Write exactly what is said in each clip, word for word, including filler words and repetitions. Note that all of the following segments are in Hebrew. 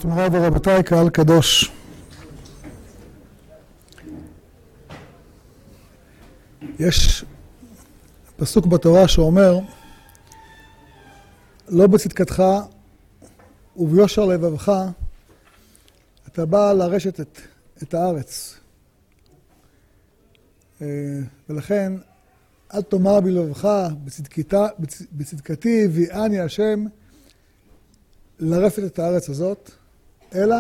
טוב, מוריי ורבותיי, קהל קדוש. יש פסוק בתורה שאומר, לא בצדקתך וביושר לבבך אתה בא לרשת את, את הארץ. ולכן אל תאמר בלבבך בצדקתי הביאני השם לרפת את הארץ הזאת, אלא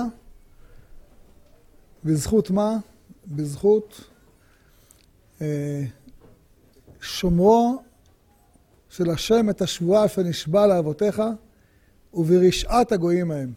בזכות מה? בזכות אה, שומרו של השם את השבועה שנשבע לאבותיך וברשעת הגויים ההם.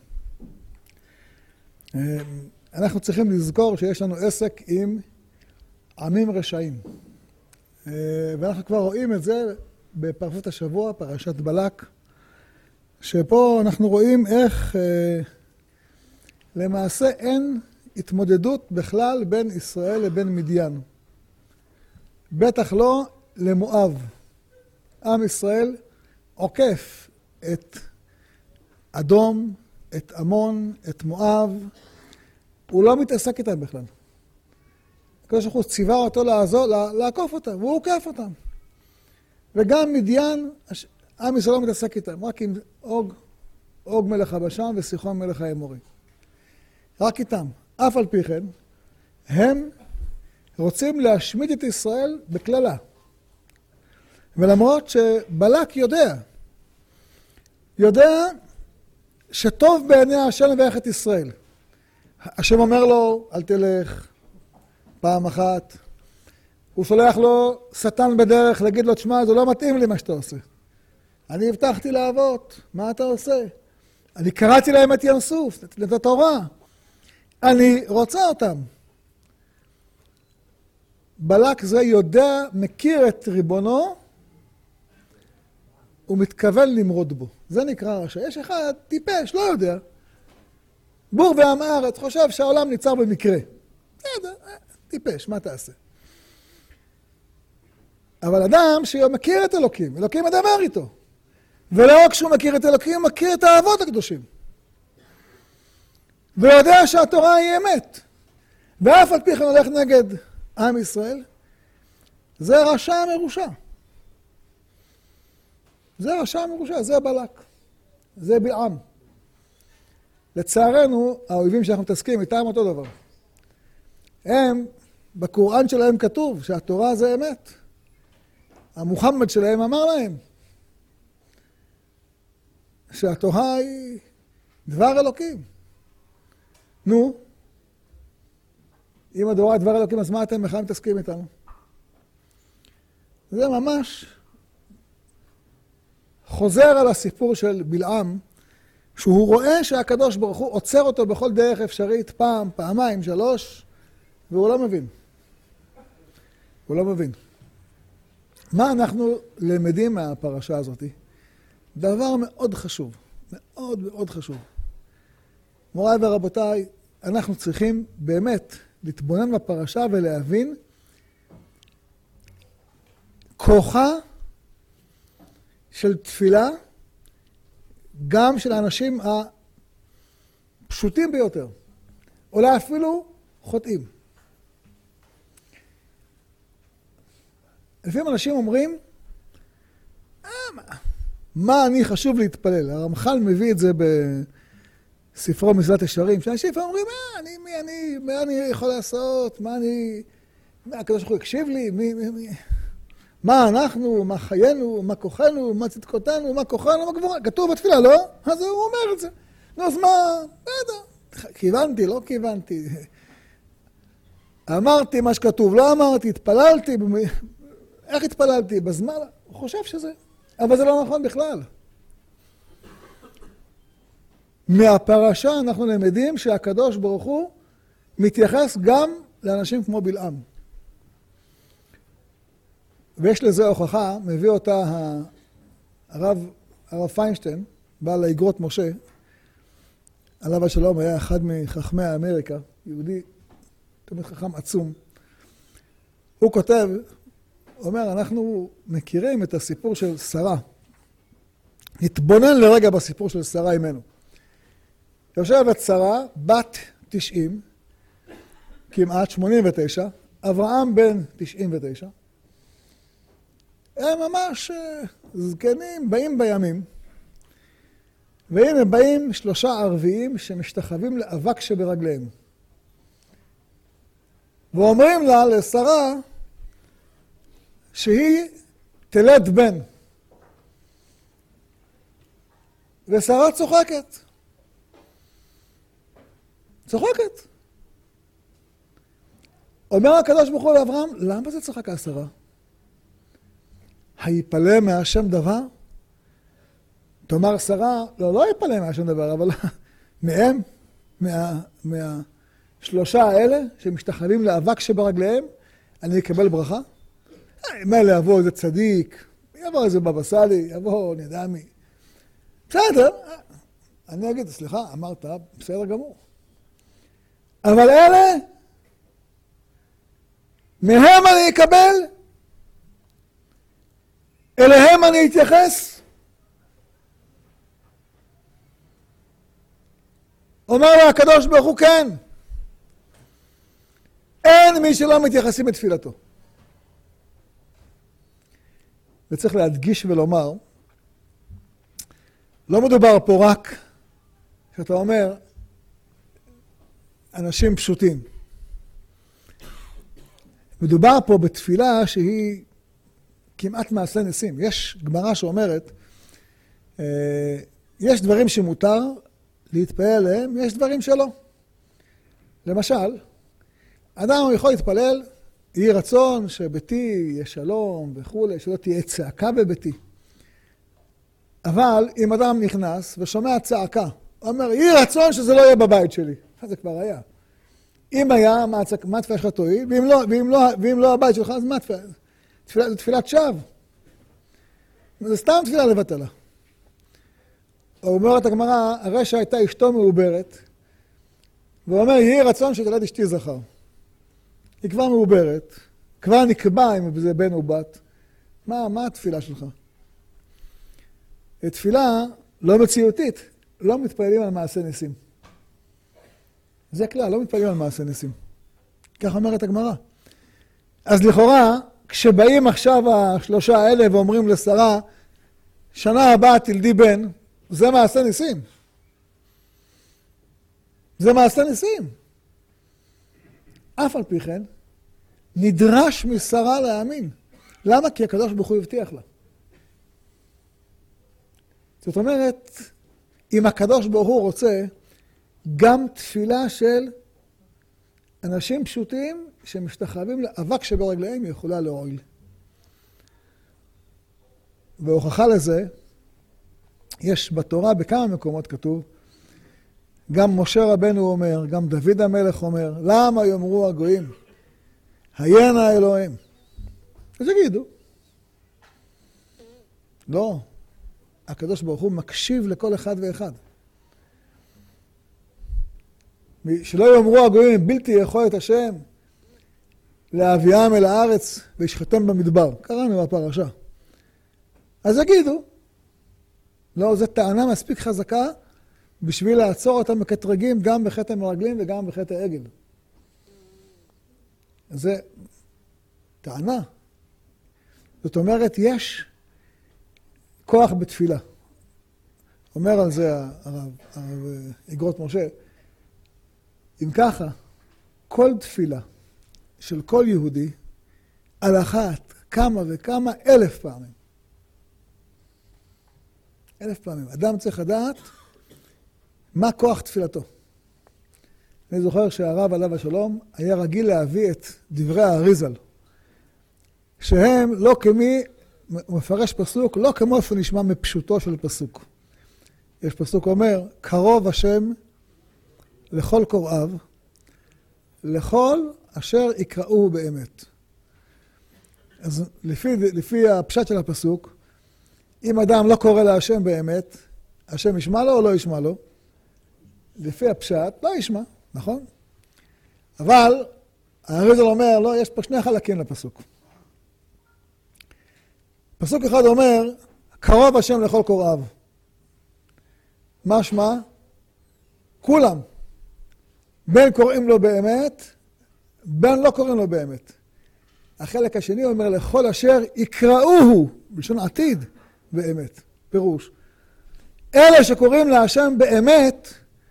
אה, אנחנו צריכים לזכור שיש לנו עסק עם עמים רשעים. אה, ואנחנו כבר רואים את זה בפרשת השבוע, פרשת בלק, שפה אנחנו רואים איך אה, למעשה אין התמודדות בכלל בין ישראל לבין מדיין. בטח לא למואב. עם ישראל עוקף את אדום, את עמון, את מואב. הוא לא מתעסק איתם בכלל. הקדוש ברוך הוא ציווה אותו לעזור, לעקוף אותם, והוא עוקף אותם. וגם מדיין, עם ישראל לא מתעסק איתם, רק עם אוג, אוג מלך הבשן וסיחון מלך האמורי. רק איתם. אף על פי כן, הם רוצים להשמיד את ישראל בכללה. ולמרות שבלק יודע, יודע שטוב בעיני השם לברך את ישראל. השם אומר לו, אל תלך פעם אחת. הוא שולח לו שטן בדרך להגיד לו, תשמע, זה לא מתאים לי מה שאתה עושה. אני הבטחתי לאבות, מה אתה עושה? אני קראתי להם את ים סוף, את התורה. אני רוצה אותם. בלק זה יודע, מכיר את ריבונו, הוא מתכוון למרוד בו. זה נקרא רשע. יש אחד טיפש, לא יודע. בור ועם הארץ, חושב שהעולם ניצר במקרה. בסדר, טיפש, מה תעשה? אבל אדם שמכיר את אלוקים, אלוקים מדבר איתו. ולא רק שהוא מכיר את אלוקים, הוא מכיר את האבות הקדושים. ויודע שהתורה היא אמת. ואף על פי כן הולך נגד עם ישראל, זה רשע מרושע. זה רשע מרושע, זה בלק. זה בלעם. לצערנו, האויבים שאנחנו מתעסקים איתם אותו דבר. הם, בקוראן שלהם כתוב שהתורה זה אמת. המוחמד שלהם אמר להם שהתורה היא דבר אלוקים. נו, אם התורה היא דבר אלוקים, אז מה אתם בכלל מתעסקים איתנו? זה ממש חוזר על הסיפור של בלעם, שהוא רואה שהקדוש ברוך הוא עוצר אותו בכל דרך אפשרית, פעם, פעמיים, שלוש, והוא לא מבין. הוא לא מבין. מה אנחנו למדים מהפרשה הזאת? דבר מאוד חשוב, מאוד מאוד חשוב. מוריי ורבותיי, אנחנו צריכים באמת להתבונן בפרשה ולהבין כוחה של תפילה, גם של האנשים הפשוטים ביותר, אולי אפילו חוטאים. לפעמים אנשים אומרים, אה, מה, מה אני חשוב להתפלל? הרמח"ל מביא את זה בספרו מסילת ישרים, שאנשים אומרים, מה אני, מי אני, מה אני יכול לעשות? מה אני, מה הקדוש ברוך הוא יקשיב לי? מי, מי, מי? מה אנחנו, מה חיינו, מה כוחנו, מה צדקותנו, מה כוחנו, מה גבורה? כתוב בתפילה, לא? אז הוא אומר את זה. נו, אז מה? בסדר. כיוונתי, לא כיוונתי. אמרתי מה שכתוב, לא אמרתי, התפללתי. איך התפללתי? בזמן? הוא חושב שזה. אבל זה לא נכון בכלל. מהפרשה אנחנו למדים שהקדוש ברוך הוא מתייחס גם לאנשים כמו בלעם. ויש לזה הוכחה, מביא אותה הרב, הרב פיינשטיין, בעל האגרות משה, עליו השלום, היה אחד מחכמי האמריקה, יהודי, תמיד חכם עצום. הוא כותב, אומר, אנחנו מכירים את הסיפור של שרה. נתבונן לרגע בסיפור של שרה אימנו. יושבת שרה, בת תשעים, כמעט שמונים ותשע, אברהם בן תשעים ותשע, הם ממש זקנים, באים בימים, והנה הם באים שלושה ערביים שמשתחווים לאבק שברגליהם. ואומרים לה, לשרה, שהיא תלד בן. ושרה צוחקת. צוחקת. אומר הקדוש ברוך הוא לאברהם, למה זה צוחק השרה? היפלא מהשם דבר? תאמר שרה, לא, לא יפלא מהשם דבר, אבל מהם, מה, מהשלושה האלה שמשתחווים לאבק שברגליהם, אני אקבל ברכה? מילא יבוא איזה צדיק, יבוא איזה בבא סאלי, יבוא, אני יודע מי. בסדר, אני אגיד, סליחה, אמרת, בסדר גמור. אבל אלה, מהם אני אקבל, אליהם אני אתייחס. אומר לה הקדוש ברוך הוא, כן. אין מי שלא מתייחסים את תפילתו. וצריך להדגיש ולומר, לא מדובר פה רק, שאתה אומר, אנשים פשוטים. מדובר פה בתפילה שהיא כמעט מעשה ניסים. יש גמרא שאומרת, יש דברים שמותר להתפלל עליהם, יש דברים שלא. למשל, אדם יכול להתפלל, יהי רצון שביתי יהיה שלום וכו', שלא תהיה צעקה בביתי. אבל אם אדם נכנס ושומע צעקה, אומר, יהי רצון שזה לא יהיה בבית שלי. זה כבר היה. אם היה, מה התפילה שלך תועיל? ואם לא, ואם לא, ואם לא הבית שלך, אז מה תפילה? תפילה, תפילת שווא. זה סתם תפילה לבטלה. אומרת הגמרא, הרי שהייתה אשתו מעוברת, והוא אומר, יהי רצון שתלד אשתי זכר. היא כבר מעוברת, כבר נקבע אם זה בן או בת. מה, מה התפילה שלך? תפילה לא מציאותית, לא מתפעלים על מעשה ניסים. זה כלל, לא מתפעלים על מעשה ניסים. כך אומרת הגמרא. אז לכאורה, כשבאים עכשיו השלושה האלה ואומרים לשרה, שנה הבאה תלדי בן, זה מעשה ניסים. זה מעשה ניסים. אף על פי כן, נדרש משרה להאמין. למה? כי הקדוש ברוך הוא הבטיח לה. זאת אומרת, אם הקדוש ברוך הוא רוצה, גם תפילה של אנשים פשוטים שמשתחווים לאבק שברגליהם יכולה להועיל. והוכחה לזה, יש בתורה בכמה מקומות כתוב, גם משה רבנו אומר, גם דוד המלך אומר, למה יאמרו הגויים, היינה אלוהים? אז יגידו. לא, הקדוש ברוך הוא מקשיב לכל אחד ואחד. שלא יאמרו הגויים, בלתי יכול את השם, להביאם אל הארץ וישחטם במדבר. קראנו בפרשה. אז יגידו, לא, זו טענה מספיק חזקה, בשביל לעצור אותם מקטרגים גם בחטא המרגלים וגם בחטא העגל. זה טענה. זאת אומרת, יש כוח בתפילה. אומר על זה הרב, הרב אגרות משה, אם ככה, כל תפילה של כל יהודי, על אחת, כמה וכמה, אלף פעמים. אלף פעמים. אדם צריך לדעת מה כוח תפילתו. אני זוכר שהרב עליו השלום היה רגיל להביא את דברי האריזל, שהם לא כמי, הוא מפרש פסוק, לא כמו איפה נשמע מפשוטו של פסוק. יש פסוק אומר, קרוב השם לכל קוראיו, לכל אשר יקראו באמת. אז לפי, לפי הפשט של הפסוק, אם אדם לא קורא להשם באמת, השם ישמע לו או לא ישמע לו? לפי הפשט, לא ישמע, נכון? אבל האריזל אומר, לא, יש פה שני חלקים לפסוק. פסוק אחד אומר, קרוב השם לכל קוראיו. מה שמה? כולם, בין קוראים לו באמת, בין לא קוראים לו באמת. החלק השני אומר לכל אשר יקראוהו, בלשון עתיד, באמת, פירוש. אלה שקוראים להשם באמת,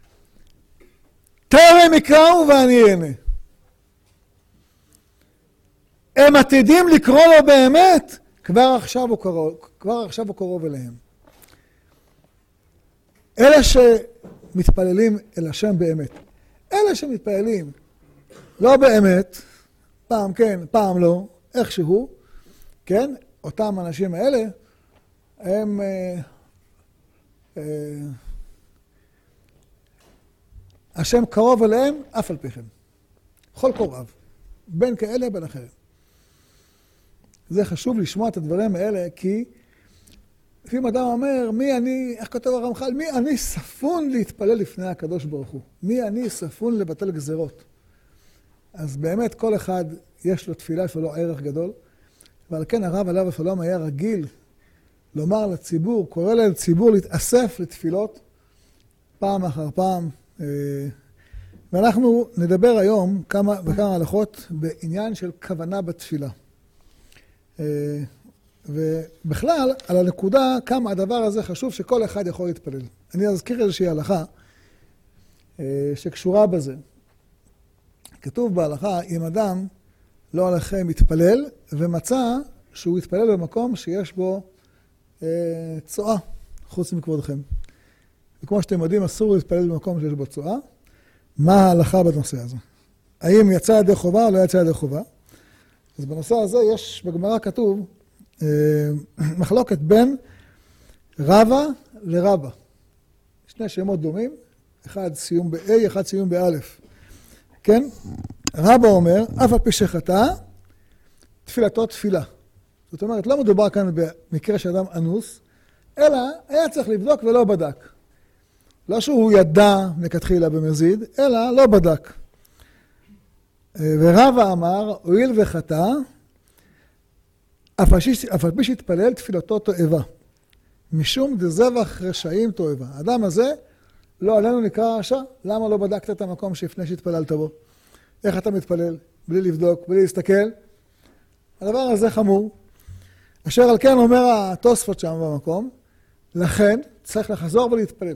טרם יקראו ואני אענה. הם עתידים לקרוא לו באמת, כבר עכשיו הוא קרוב, כבר עכשיו הוא קרוב אליהם. אלה שמתפללים אל השם באמת. אלה שמתפללים לא באמת, פעם כן, פעם לא, איכשהו, כן? אותם האנשים האלה, הם... אה, אה, השם קרוב אליהם, אף על פיכם. כל קוראיו. בין כאלה, בין אחרים. זה חשוב לשמוע את הדברים האלה, כי לפעמים אדם אומר, מי אני, איך כותב הרמח"ל, מי אני ספון להתפלל לפני הקדוש ברוך הוא? מי אני ספון לבטל גזרות? אז באמת כל אחד יש לו תפילה שלו ערך גדול, ועל כן הרב עליו השלום היה רגיל לומר לציבור, קורא לציבור להתאסף לתפילות פעם אחר פעם, ואנחנו נדבר היום כמה וכמה הלכות בעניין של כוונה בתפילה. ובכלל, על הנקודה כמה הדבר הזה חשוב שכל אחד יכול להתפלל. אני אזכיר איזושהי הלכה שקשורה בזה. כתוב בהלכה, אם אדם לא הולך מתפלל ומצא שהוא יתפלל במקום שיש בו צואה, חוץ מכבודכם. וכמו שאתם יודעים, אסור להתפלל במקום שיש בו צואה. מה ההלכה בנושא הזה? האם יצא ידי חובה או לא יצא ידי חובה? אז בנושא הזה יש בגמרא כתוב אה, מחלוקת בין רבא לרבא. שני שמות דומים, אחד סיום ב-A, אחד סיום ב-א'. כן? רבא אומר, אף על פי שחטא, תפילתו תפילה. זאת אומרת, לא מדובר כאן במקרה שאדם אנוס, אלא היה צריך לבדוק ולא בדק. לא שהוא ידע מכתחילה במזיד, אלא לא בדק. ורבא אמר, הואיל וחטא, אף על פי שהתפלל תפילתו תועבה. משום דזבח רשעים תועבה. האדם הזה, לא עלינו נקרא רשע. למה לא בדקת את המקום שלפני שהתפללת בו? איך אתה מתפלל? בלי לבדוק, בלי להסתכל? הדבר הזה חמור. אשר על כן אומר התוספות שם במקום, לכן צריך לחזור ולהתפלל.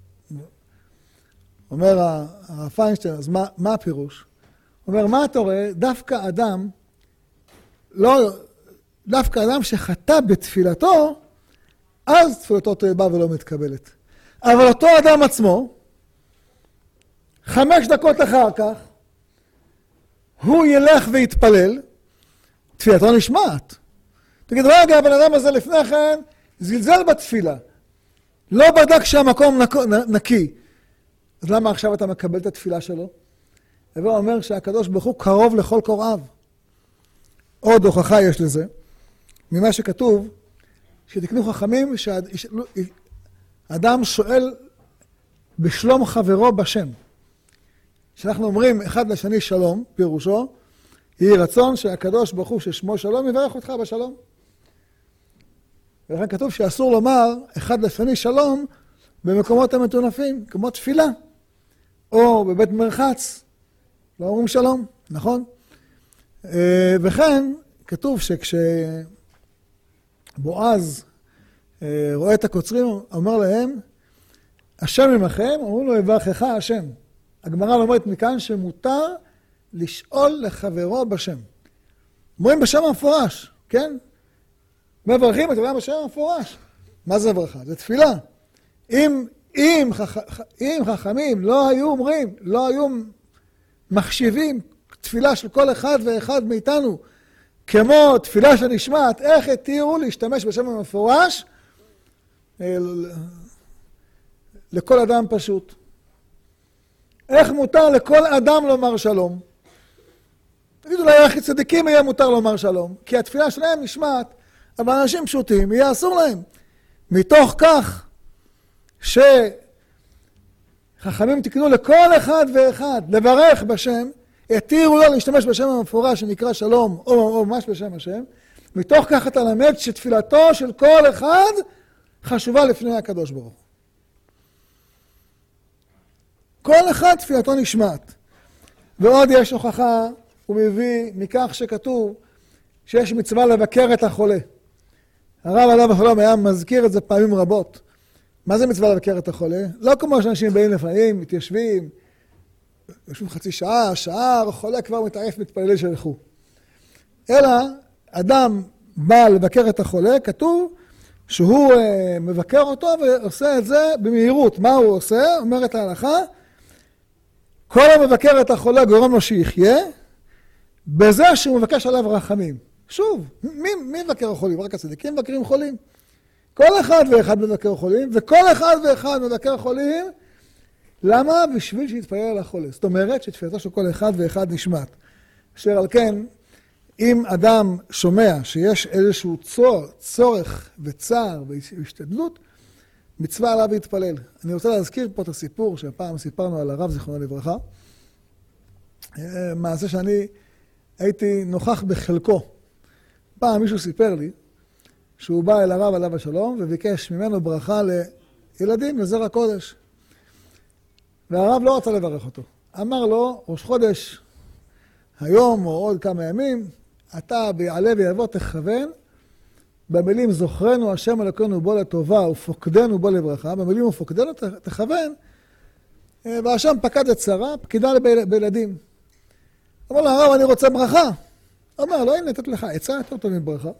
אומר הרב פיינשטיין, אז מה, מה הפירוש? הוא אומר, מה אתה רואה? דווקא אדם, לא, דווקא אדם שחטא בתפילתו, אז תפילתו תועבה ולא מתקבלת. אבל אותו אדם עצמו, חמש דקות אחר כך, הוא ילך ויתפלל, תפילתו נשמעת. תגיד, רגע, הבן אדם הזה לפני כן זלזל בתפילה. לא בדק שהמקום נקי. אז למה עכשיו אתה מקבל את התפילה שלו? והוא אומר שהקדוש ברוך הוא קרוב לכל קוראיו. עוד הוכחה יש לזה. ממה שכתוב, שתקנו חכמים שהאדם שואל בשלום חברו בשם. כשאנחנו אומרים אחד לשני שלום, פירושו, יהי רצון שהקדוש ברוך הוא ששמו שלום יברך אותך בשלום. ולכן כתוב שאסור לומר אחד לשני שלום במקומות המטונפים, כמו תפילה, או בבית מרחץ, לא אומרים שלום, נכון? וכן כתוב שכשבועז רואה את הקוצרים, אומר להם, השם עמכם, אומרים לו יברכך השם. הגמרא אומרת מכאן שמותר לשאול לחברו בשם. אומרים בשם המפורש, כן? מברכים את אדם בשם המפורש. מה זה ברכה? זה תפילה. אם, אם, חכ... אם חכמים לא היו אומרים, לא היו מחשיבים תפילה של כל אחד ואחד מאיתנו, כמו תפילה שנשמעת, איך התירו להשתמש בשם המפורש לכל אדם פשוט. איך מותר לכל אדם לומר שלום? תגידו לה, איך צדיקים יהיה מותר לומר שלום? כי התפילה שלהם נשמעת, אבל אנשים פשוטים יהיה אסור להם. מתוך כך שחכמים תקנו לכל אחד ואחד לברך בשם, התירו לו להשתמש בשם המפורש שנקרא שלום או, או ממש בשם השם, מתוך כך אתה למד שתפילתו של כל אחד חשובה לפני הקדוש ברוך הוא. כל אחד תפילתו נשמעת. ועוד יש הוכחה, הוא מביא מכך שכתוב שיש מצווה לבקר את החולה. הרב עליו השלום היה מזכיר את זה פעמים רבות. מה זה מצווה לבקר את החולה? לא כמו שאנשים באים לפעמים, מתיישבים, יושבים חצי שעה, שעה, החולה כבר מתעייף, מתפלל שילכו. אלא אדם בא לבקר את החולה, כתוב שהוא מבקר אותו ועושה את זה במהירות. מה הוא עושה? אומרת ההלכה, כל המבקר את החולה גורם לו שיחיה, בזה שהוא מבקש עליו רחמים. שוב, מי, מי מבקר החולים? רק הצדיקים מבקרים חולים. כל אחד ואחד מבקר חולים, וכל אחד ואחד מבקר חולים, למה? בשביל שיתפלל על החולה. זאת אומרת שתפילתו של כל אחד ואחד נשמעת. אשר על כן, אם אדם שומע שיש איזשהו צור, צורך וצער והשתדלות, מצווה עליו להתפלל. אני רוצה להזכיר פה את הסיפור שהפעם סיפרנו על הרב זיכרונו לברכה. מעשה שאני הייתי נוכח בחלקו. פעם מישהו סיפר לי שהוא בא אל הרב עליו השלום וביקש ממנו ברכה לילדים, לזרע קודש. והרב לא רצה לברך אותו. אמר לו, ראש חודש, היום או עוד כמה ימים, אתה ביעלה ויבוא תכוון, במילים זוכרנו השם אלוקינו בו לטובה ופוקדנו בו לברכה, במילים ופוקדנו תכוון, והשם פקד את שרה, פקידה בילדים. אמר לו, הרב, אני רוצה ברכה. אמר לו, הנה, נתת לך עצה יותר טוב מברכה.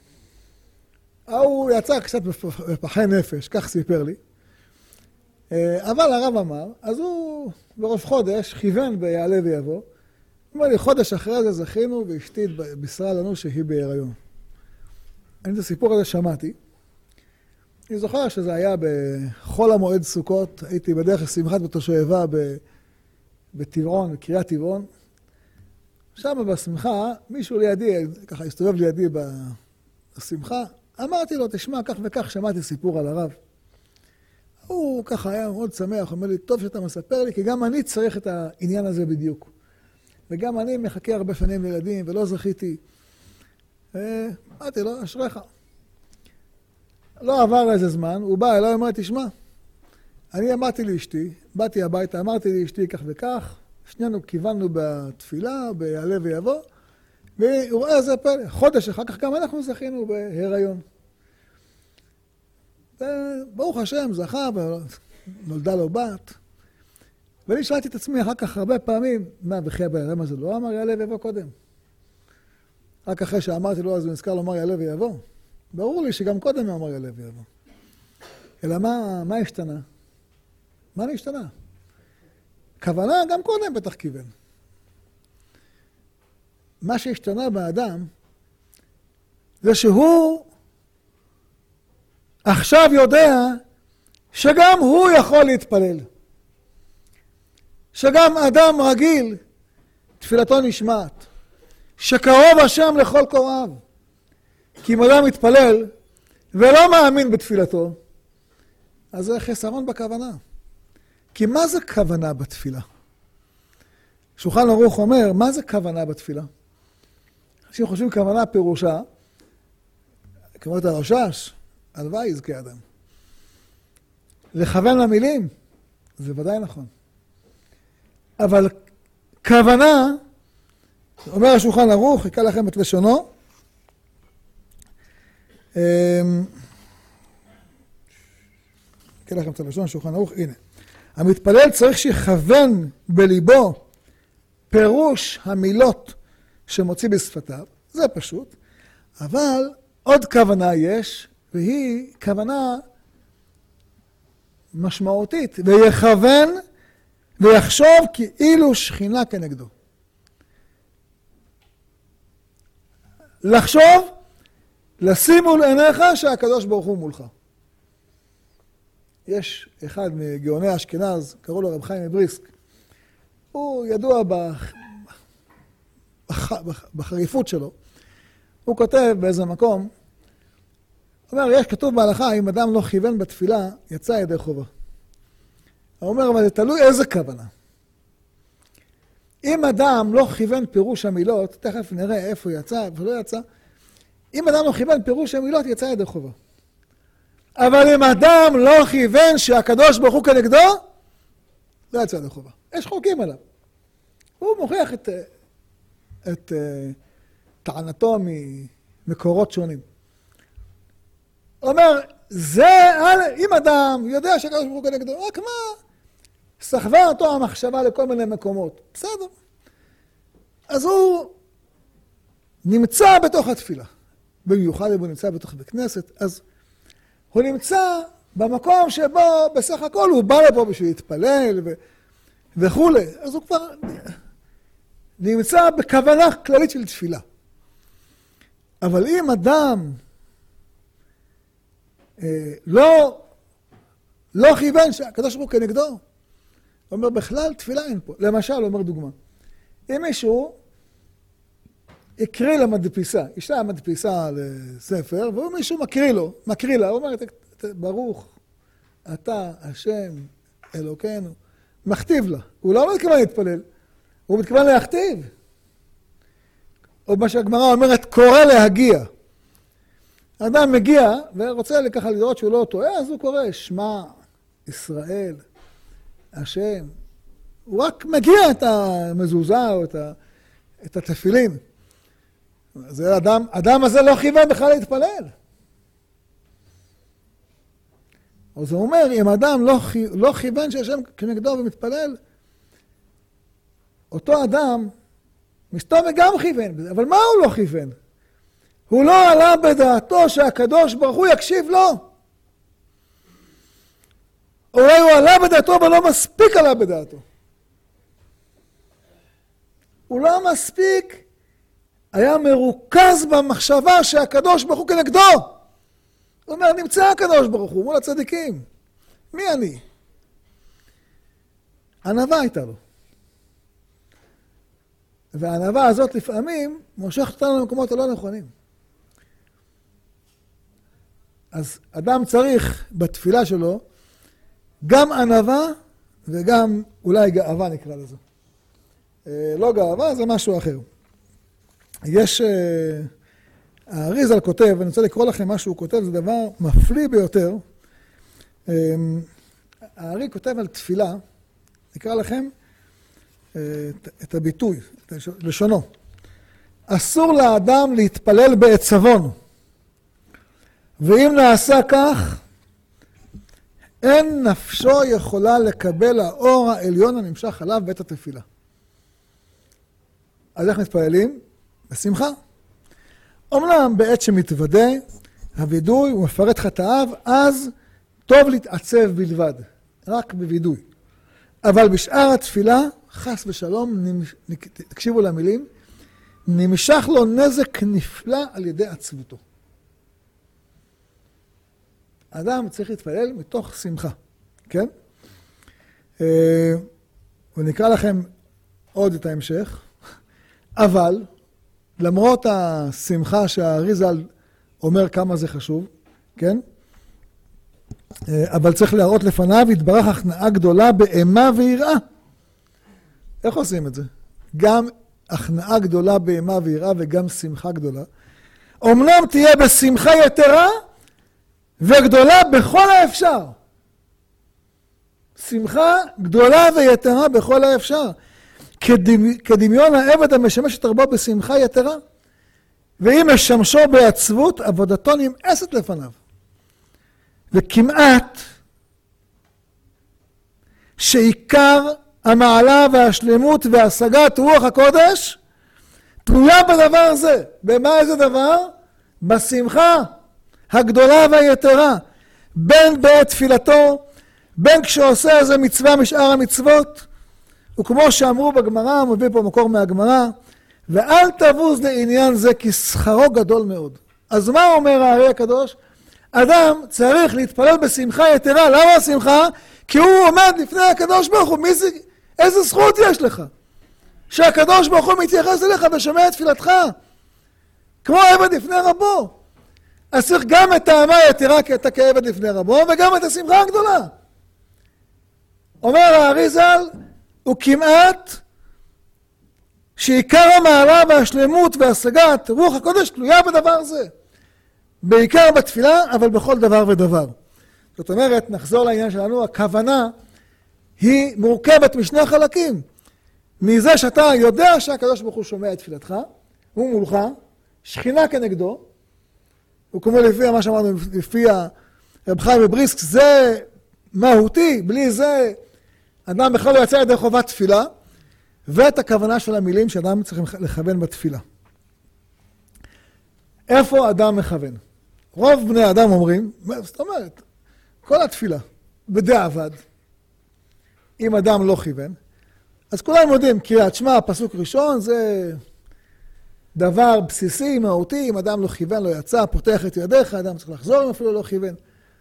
הוא יצא קצת בפחי נפש, כך סיפר לי. אבל הרב אמר, אז הוא בראש חודש כיוון ביעלה ויבוא. אמר לי, חודש אחרי זה זכינו ואשתי בישרה לנו שהיא בהיריון. אני את הסיפור הזה שמעתי. אני זוכר שזה היה בחול המועד סוכות, הייתי בדרך לשמחת בתושבה בטבעון, בקריית טבעון. שם בשמחה, מישהו לידי, ככה הסתובב לידי בשמחה, אמרתי לו, תשמע, כך וכך, שמעתי סיפור על הרב. הוא ככה היה מאוד שמח, אומר לי, טוב שאתה מספר לי, כי גם אני צריך את העניין הזה בדיוק. וגם אני מחכה הרבה שנים לילדים, ולא זכיתי. אמרתי לו, אשריך. לא עבר איזה זמן, הוא בא אליי, אומר, תשמע, אני אמרתי לאשתי, באתי הביתה, אמרתי לאשתי כך וכך, שנינו כיוונו בתפילה, ביעלה ויבוא, והוא רואה איזה פלא. חודש אחר כך גם אנחנו זכינו בהיריון. ברוך השם, זכה, ונולדה לו בת. ואני שאלתי את עצמי אחר כך הרבה פעמים, מה, וכי הבן הזה לא אמר יעלה ויבוא קודם? רק אחרי שאמרתי לו, אז הוא נזכר לומר יעלה ויבוא. ברור לי שגם קודם הוא אמר יעלה ויבוא. אלא מה, מה השתנה? מה השתנה? כוונה גם קודם בטח כיוון. מה שהשתנה באדם, זה שהוא עכשיו יודע שגם הוא יכול להתפלל. שגם אדם רגיל, תפילתו נשמעת. שקרוב השם לכל קוראיו. כי אם אדם מתפלל ולא מאמין בתפילתו, אז זה חסרון בכוונה. כי מה זה כוונה בתפילה? שולחן ערוך אומר, מה זה כוונה בתפילה? אנשים חושבים כוונה פירושה, כמו את הרשש, הלוואי יזכה אדם. לכוון למילים, זה ודאי נכון. אבל כוונה, אומר השולחן ערוך, יקרא לכם את לשונו, יקרא לכם את לשון השולחן ערוך, הנה. המתפלל צריך שיכוון בליבו פירוש המילות שמוציא בשפתיו, זה פשוט, אבל עוד כוונה יש, והיא כוונה משמעותית, ויכוון ויחשוב כאילו שכינה כנגדו. לחשוב, לשים מול עיניך שהקדוש ברוך הוא מולך. יש אחד מגאוני אשכנז, קראו לו רב חיים מבריסק, הוא ידוע בח... בח... בחריפות שלו. הוא כותב באיזה מקום, הוא אומר, יש כתוב בהלכה, אם אדם לא כיוון בתפילה, יצא ידי חובה. הוא אומר, אבל זה תלוי איזה כוונה. אם אדם לא כיוון פירוש המילות, תכף נראה איפה יצא ולא יצא, אם אדם לא כיוון פירוש המילות, יצא ידי חובה. אבל אם אדם לא כיוון שהקדוש ברוך הוא כנגדו, זה יצא ידי חובה. יש חוקים עליו. הוא מוכיח את, את טענתו ממקורות שונים. הוא אומר, זה, אם אדם יודע שהקדוש ברוך הוא כנגדו, רק מה? סחבה אותו המחשבה לכל מיני מקומות. בסדר. אז הוא נמצא בתוך התפילה. במיוחד אם הוא נמצא בתוך בית כנסת, אז הוא נמצא במקום שבו בסך הכל הוא בא לפה בשביל להתפלל ו... וכו'. אז הוא כבר נמצא בכוונה כללית של תפילה. אבל אם אדם אה, לא, לא כיוון שהקדוש ברוך הוא כנגדו, הוא אומר בכלל תפילה אין פה. למשל, הוא אומר דוגמה. אם מישהו הקריא למדפיסה, יש לה מדפיסה לספר, והוא מישהו מקריא לו, מקריא לה, הוא אומר, ברוך אתה השם אלוקינו, מכתיב לה. הוא לא מתכוון להתפלל, הוא מתכוון להכתיב. או מה שהגמרא אומרת, קורא להגיע. האדם מגיע ורוצה ככה לראות שהוא לא טועה, אז הוא קורא, שמע ישראל, השם. הוא רק מגיע את המזוזה או את, ה, את התפילין. זה אדם, אדם הזה לא כיוון בכלל להתפלל. אז הוא אומר, אם אדם לא, לא כיוון שהשם כנגדו ומתפלל, אותו אדם מסתום גם כיוון, אבל מה הוא לא כיוון? הוא לא עלה בדעתו שהקדוש ברוך הוא יקשיב לו. אולי הוא עלה בדעתו, אבל לא מספיק עלה בדעתו. הוא לא מספיק היה מרוכז במחשבה שהקדוש ברוך הוא כנגדו. הוא אומר, נמצא הקדוש ברוך הוא מול הצדיקים. מי אני? ענווה הייתה לו. והענווה הזאת לפעמים מושכת אותנו למקומות הלא נכונים. אז אדם צריך בתפילה שלו גם ענווה וגם אולי גאווה נקרא לזה. לא גאווה, זה משהו אחר. יש, האריז"ל כותב, אני רוצה לקרוא לכם מה שהוא כותב, זה דבר מפליא ביותר. הארי כותב על תפילה, נקרא לכם את הביטוי, את לשונו. אסור לאדם להתפלל בעצבון, ואם נעשה כך, אין נפשו יכולה לקבל האור העליון הנמשך עליו בעת התפילה. אז איך מתפללים? בשמחה. אומנם בעת שמתוודה, הווידוי הוא מפרט חטאיו, אז טוב להתעצב בלבד, רק בווידוי. אבל בשאר התפילה, חס ושלום, נמש... תקשיבו למילים, נמשך לו נזק נפלא על ידי עצבותו. האדם צריך להתפלל מתוך שמחה, כן? ונקרא לכם עוד את ההמשך, אבל למרות השמחה שהאריז"ל אומר כמה זה חשוב, כן? אבל צריך להראות לפניו, יתברך הכנעה גדולה באימה ויראה. איך עושים את זה? גם הכנעה גדולה באימה ויראה וגם שמחה גדולה. אמנם תהיה בשמחה יתרה וגדולה בכל האפשר. שמחה גדולה ויתרה בכל האפשר. כדמיון העבד המשמש את רבו בשמחה יתרה, ואם משמשו בעצבות, עבודתו נמאסת לפניו. וכמעט שעיקר המעלה והשלמות והשגת רוח הקודש תלויה בדבר הזה. במה איזה דבר? בשמחה הגדולה והיתרה, בין בעת תפילתו, בין כשעושה איזה מצווה משאר המצוות, וכמו שאמרו בגמרא, הוא מביא פה מקור מהגמרא, ואל תבוז לעניין זה כי שכרו גדול מאוד. אז מה אומר הארי הקדוש? אדם צריך להתפלל בשמחה יתרה. למה השמחה? כי הוא עומד לפני הקדוש ברוך הוא. מי זה, איזה זכות יש לך? שהקדוש ברוך הוא מתייחס אליך ושומע את תפילתך. כמו עבד לפני רבו. אז צריך גם את העמה יתרה כי אתה כעבד לפני רבו, וגם את השמחה הגדולה. אומר האריז"ל, הוא כמעט שעיקר המעלה והשלמות והשגת רוח הקודש תלויה בדבר זה. בעיקר בתפילה, אבל בכל דבר ודבר. זאת אומרת, נחזור לעניין שלנו, הכוונה היא מורכבת משני חלקים. מזה שאתה יודע שהקדוש ברוך הוא שומע את תפילתך, הוא מולך, שכינה כנגדו, וכמו לפי מה שאמרנו, לפי רב חיים מבריסק, זה מהותי, בלי זה אדם בכלל לא יצא ידי חובת תפילה, ואת הכוונה של המילים שאדם צריך לכוון בתפילה. איפה אדם מכוון? רוב בני אדם אומרים, זאת אומרת, כל התפילה, בדיעבד, אם אדם לא כיוון, אז כולם יודעים, קריאת שמע, פסוק ראשון, זה דבר בסיסי, מהותי, אם אדם לא כיוון, לא יצא, פותח את ידיך, אדם צריך לחזור אם אפילו לא כיוון.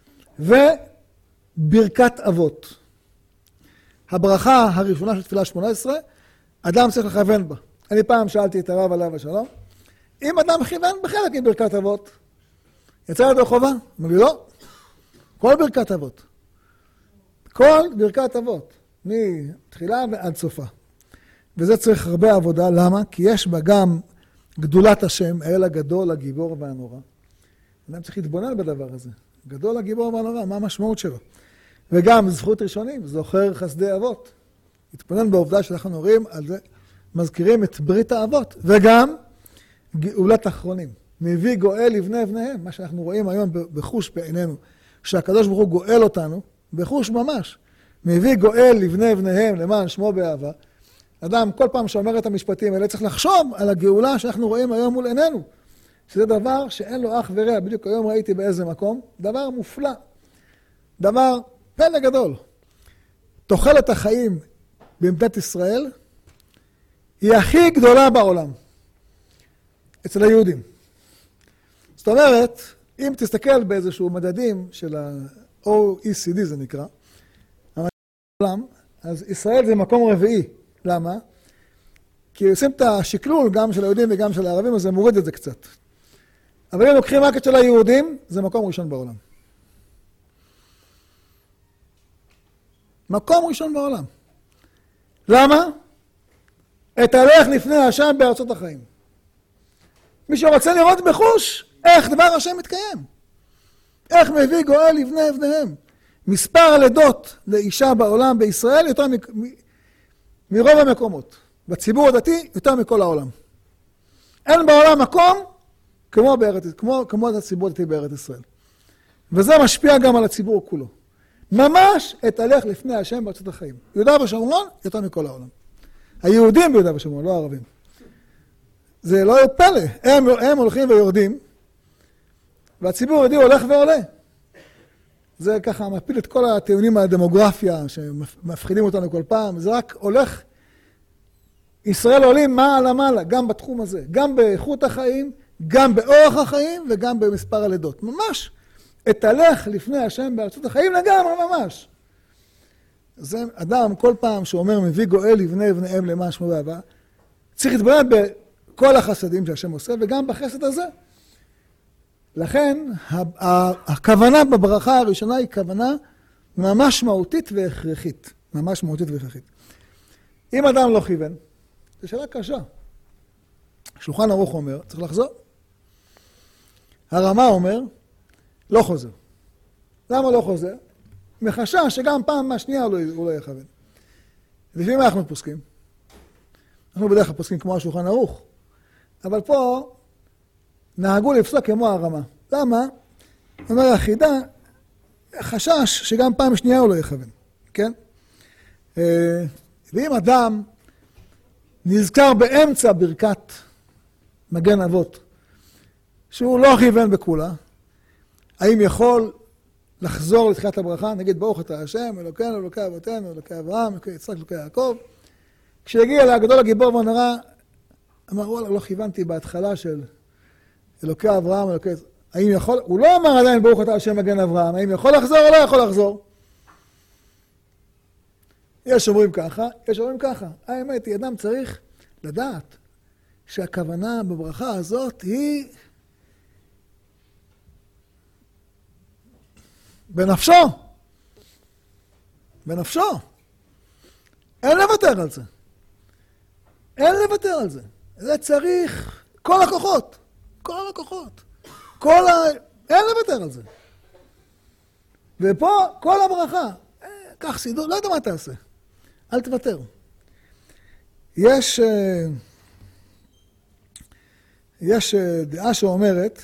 וברכת אבות. הברכה הראשונה של תפילה שמונה עשרה, אדם צריך לכוון בה. אני פעם שאלתי את הרב עליו השלום, אם אדם כיוון בחלק מברכת אבות, יצא ידו חובה? אמר לי לא, כל ברכת אבות. כל ברכת אבות, מתחילה ועד סופה. וזה צריך הרבה עבודה, למה? כי יש בה גם גדולת השם, האל הגדול, הגיבור והנורא. אדם צריך להתבונן בדבר הזה. גדול, הגיבור והנורא, מה המשמעות שלו? וגם זכות ראשונים, זוכר חסדי אבות. להתבונן בעובדה שאנחנו רואים על זה, מזכירים את ברית האבות, וגם גאולת אחרונים. מביא גואל לבני בניהם, מה שאנחנו רואים היום בחוש בעינינו, שהקדוש ברוך הוא גואל אותנו, בחוש ממש. מביא גואל לבני בניהם למען שמו באהבה. אדם כל פעם שאומר את המשפטים האלה צריך לחשוב על הגאולה שאנחנו רואים היום מול עינינו. שזה דבר שאין לו אח ורע. בדיוק היום ראיתי באיזה מקום, דבר מופלא. דבר פלא גדול. תוחלת החיים במדינת ישראל היא הכי גדולה בעולם. אצל היהודים. זאת אומרת, אם תסתכל באיזשהו מדדים של ה-O E C D זה נקרא, אז ישראל זה מקום רביעי. למה? כי עושים את השקלול גם של היהודים וגם של הערבים, אז זה מוריד את זה קצת. אבל אם לוקחים רק את של היהודים, זה מקום ראשון בעולם. מקום ראשון בעולם. למה? את הלך לפני השם בארצות החיים. מי שרוצה לראות בחוש, איך דבר השם מתקיים. איך מביא גואל לבני בניהם. מספר הלידות לאישה בעולם בישראל יותר מ... מרוב המקומות. בציבור הדתי יותר מכל העולם. אין בעולם מקום כמו, בארץ, כמו, כמו הציבור הדתי בארץ ישראל. וזה משפיע גם על הציבור כולו. ממש את הלך לפני השם בארצות החיים. יהודה ושומרון יותר מכל העולם. היהודים ביהודה ושומרון, לא הערבים. זה לא פלא. הם, הם הולכים ויורדים, והציבור היהודי הולך ועולה. זה ככה מפיל את כל הטיעונים מהדמוגרפיה שמפחידים אותנו כל פעם. זה רק הולך, ישראל עולים מעלה מעלה, גם בתחום הזה. גם באיכות החיים, גם באורח החיים וגם במספר הלידות. ממש. את הלך לפני השם בארצות החיים לגמרי ממש. זה אדם כל פעם שאומר מביא גואל לבני בניהם למען שמו באהבה, צריך להתבונן בכל החסדים שהשם עושה וגם בחסד הזה. לכן הכוונה בברכה הראשונה היא כוונה ממש מהותית והכרחית. ממש מהותית והכרחית. אם אדם לא כיוון, זו שאלה קשה. שולחן ערוך אומר, צריך לחזור. הרמה אומר, לא חוזר. למה לא חוזר? מחשש שגם פעם מהשנייה הוא לא, הוא לא יכוון. לפעמים אנחנו פוסקים. אנחנו בדרך כלל פוסקים כמו השולחן ערוך. אבל פה נהגו לפסוק כמו הרמה. למה? אומר החידה, חשש שגם פעם שנייה הוא לא יכוון. כן? ואם אדם נזכר באמצע ברכת מגן אבות, שהוא לא כיוון בכולה, האם יכול לחזור לתחילת הברכה, נגיד ברוך אתה השם, אלוקינו, אלוקי אבותינו, אלוקי אברהם, אלוקי יצחק, אלוקי יעקב. כשהגיע לגדול הגיבור והנורא, אמר, וואלה, לא כיוונתי בהתחלה של אלוקי אברהם, אלוקי... האם יכול... הוא לא אמר עדיין ברוך אתה השם מגן אברהם, האם יכול לחזור או לא יכול לחזור? יש אומרים ככה, יש אומרים ככה. האמת היא, אדם צריך לדעת שהכוונה בברכה הזאת היא בנפשו. בנפשו. אין לוותר על זה. אין לוותר על זה. זה צריך כל הכוחות. כל הכוחות. כל ה... אין לוותר על זה. ופה כל הברכה. כך סידור, לא יודע מה תעשה. אל תוותר. יש, יש דעה שאומרת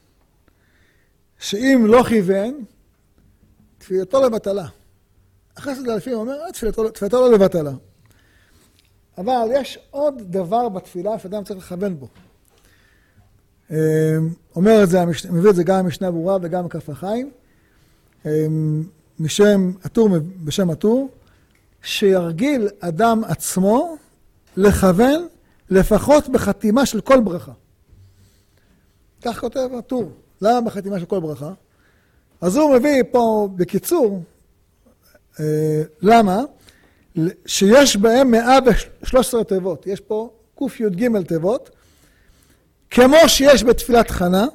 שאם לא כיוון, תפילתו לבטלה. החסד האלפים אומר, תפילתו, תפילתו לא לבטלה. אבל יש עוד דבר בתפילה שאדם צריך לכוון בו. אומר את זה, מביא את זה גם המשנה ברורה וגם כף החיים, משם הטור, בשם הטור, שירגיל אדם עצמו לכוון לפחות בחתימה של כל ברכה. כך כותב הטור. למה בחתימה של כל ברכה? אז הוא מביא פה בקיצור, למה? שיש בהם מאה ושלוש עשרה תיבות. יש פה קוף י' ג' תיבות, כמו שיש בתפילת חנה,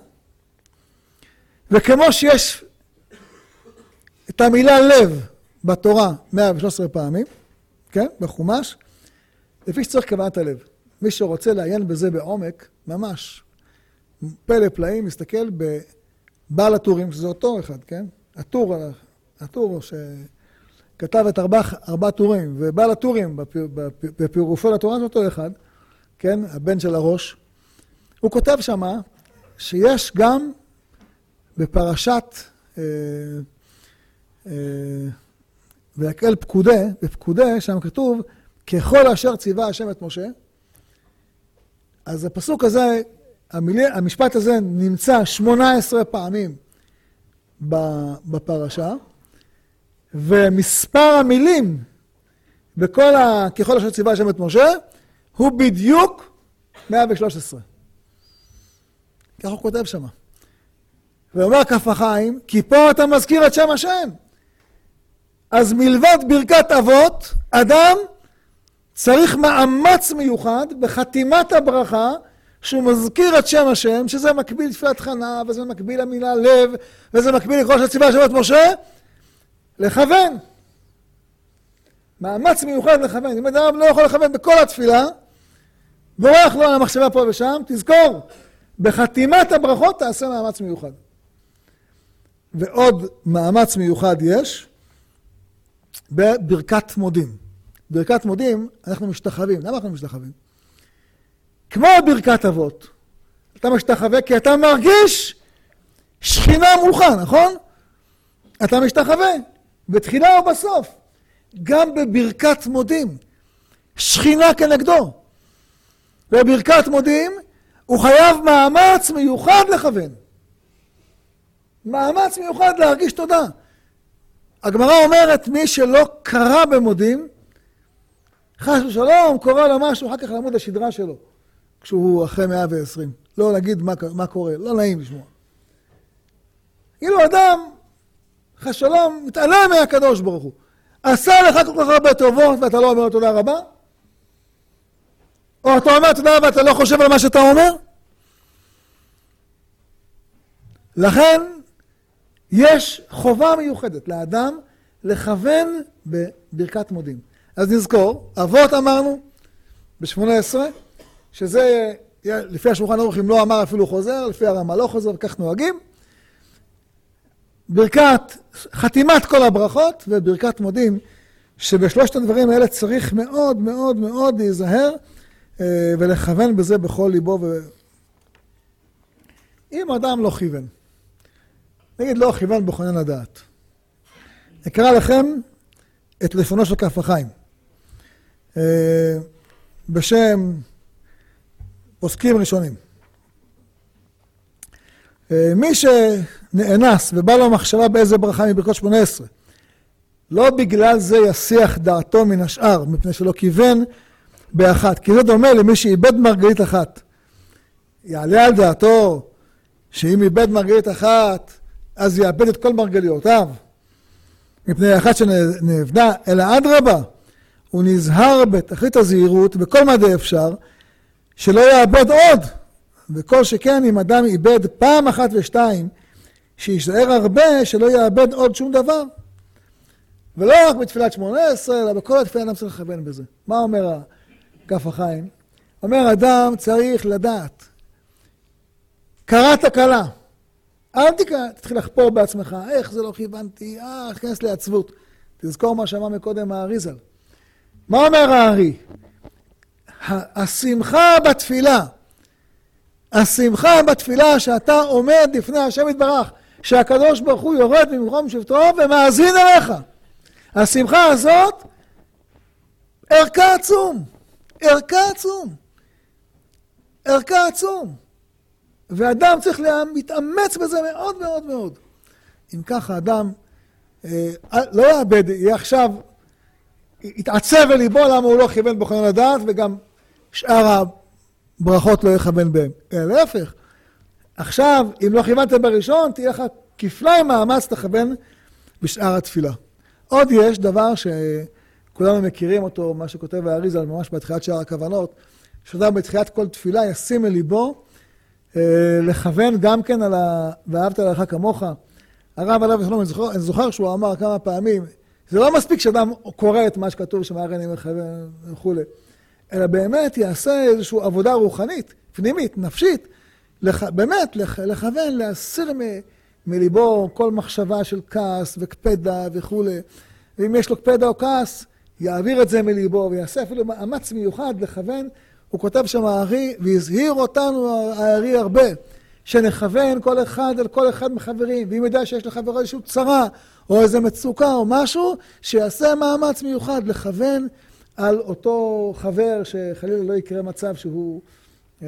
וכמו שיש את המילה לב בתורה מאה ושלוש עשרה פעמים, כן? בחומש, לפי שצריך כוונת הלב. מי שרוצה לעיין בזה בעומק, ממש, פלא פלאים, מסתכל בבעל הטורים, שזה אותו אחד, כן? הטור, הטור שכתב את ארבע, ארבע טורים, ובעל הטורים בפירופו לתורה זה אותו אחד, כן? הבן של הראש. הוא כותב שמה שיש גם בפרשת אה, אה, ויקהל פקודה, בפקודה שם כתוב ככל אשר ציווה השם את משה. אז הפסוק הזה, המילי, המשפט הזה נמצא שמונה עשרה פעמים בפרשה, ומספר המילים בכל ה... ככל אשר ציווה השם את משה, הוא בדיוק מאה ושלוש עשרה. כך הוא כותב שמה. ואומר כף החיים, כי פה אתה מזכיר את שם השם. אז מלבד ברכת אבות, אדם צריך מאמץ מיוחד בחתימת הברכה, שהוא מזכיר את שם השם, שזה מקביל תפילת חנה, וזה מקביל המילה לב, וזה מקביל לכל שציווה השם את משה, לכוון. מאמץ מיוחד לכוון. אם אדם לא יכול לכוון בכל התפילה, בורח לו על המחשבה פה ושם, תזכור, בחתימת הברכות תעשה מאמץ מיוחד. ועוד מאמץ מיוחד יש, בברכת מודים. ברכת מודים, אנחנו משתחווים. למה אנחנו משתחווים? כמו ברכת אבות. אתה משתחווה כי אתה מרגיש שכינה מולך, נכון? אתה משתחווה, בתחילה או בסוף. גם בברכת מודים, שכינה כנגדו. בברכת מודים, הוא חייב מאמץ מיוחד לכוון. מאמץ מיוחד להרגיש תודה. הגמרא אומרת, מי שלא קרא במודים, חס ושלום, קורא לו משהו, אחר כך לעמוד השדרה שלו, כשהוא אחרי מאה ועשרים. לא להגיד מה, מה קורה, לא נעים לשמוע. כאילו אדם, חס ושלום, מתעלם מהקדוש ברוך הוא. עשה לך כל כך הרבה טובות ואתה לא אומר תודה רבה? או אתה אומר תודה רבה ואתה לא חושב על מה שאתה אומר? לכן, יש חובה מיוחדת לאדם לכוון בברכת מודים. אז נזכור, אבות אמרנו ב-שמונה עשרה, שזה לפי השולחן ערוך, אם לא אמר אפילו חוזר, לפי הרמה לא חוזר, וכך נוהגים. ברכת, חתימת כל הברכות וברכת מודים, שבשלושת הדברים האלה צריך מאוד מאוד מאוד להיזהר ולכוון בזה בכל ליבו. ו... אם אדם לא כיוון, נגיד לא כיוון בכונן הדעת, אקרא לכם את לפונו של כף החיים, בשם פוסקים ראשונים. מי שנאנס ובא לו מחשבה באיזה ברכה מברכות שמונה עשרה, לא בגלל זה יסיח דעתו מן השאר, מפני שלא כיוון באחת, כי זה דומה למי שאיבד מרגלית אחת. יעלה על דעתו שאם איבד מרגלית אחת, אז יאבד את כל מרגליותיו, מפני אחת שנאבדה, אלא אדרבה, הוא נזהר בתכלית הזהירות, בכל מדי אפשר, שלא יאבד עוד. וכל שכן אם אדם איבד פעם אחת ושתיים, שישאר הרבה, שלא יאבד עוד שום דבר. ולא רק בתפילת שמונה עשרה, אלא בכל התפילה אדם צריך לכוון בזה. מה אומר כף החיים? אומר אדם צריך לדעת. קראת קלה. אל תתחיל לחפור בעצמך, איך זה לא כיוונתי, אה, תכנס לעצבות. תזכור מה שאמר מקודם האריזל. מה אומר הארי? השמחה בתפילה, השמחה בתפילה שאתה עומד לפני השם יתברך, שהקדוש ברוך הוא יורד ממקום שבטו ומאזין אליך. השמחה הזאת, ערכה עצום, ערכה עצום, ערכה עצום. ואדם צריך להתאמץ בזה מאוד מאוד מאוד. אם ככה אדם אה, לא יאבד, יהיה עכשיו, יתעצב בליבו למה הוא לא כיוון בכוונה לדעת, וגם שאר הברכות לא יכוון בהם. אלא להפך, עכשיו, אם לא כיוונת בראשון, תהיה לך כפליים מאמץ תכוון בשאר התפילה. עוד יש דבר שכולנו מכירים אותו, מה שכותב האריז"ל ממש בתחילת שאר הכוונות, שאדם בתחילת כל תפילה ישים אל ליבו, לכוון גם כן על ה... ואהבת לרעך כמוך. הרב עליו השלום, אני זוכר, אני זוכר שהוא אמר כמה פעמים, זה לא מספיק שאדם קורא את מה שכתוב שמראה אני מכוון וכו', אלא באמת יעשה איזושהי עבודה רוחנית, פנימית, נפשית, לח... באמת לח... לכוון, להסיר מ... מליבו כל מחשבה של כעס וקפדה וכו'. ואם יש לו קפדה או כעס, יעביר את זה מליבו ויעשה אפילו מאמץ מיוחד לכוון. הוא כותב שם הארי, והזהיר אותנו הארי הרבה, שנכוון כל אחד אל כל אחד מחברים, ואם יודע שיש לחברו איזושהי צרה, או איזו מצוקה או משהו, שיעשה מאמץ מיוחד לכוון על אותו חבר, שחלילה לא יקרה מצב שהוא אה,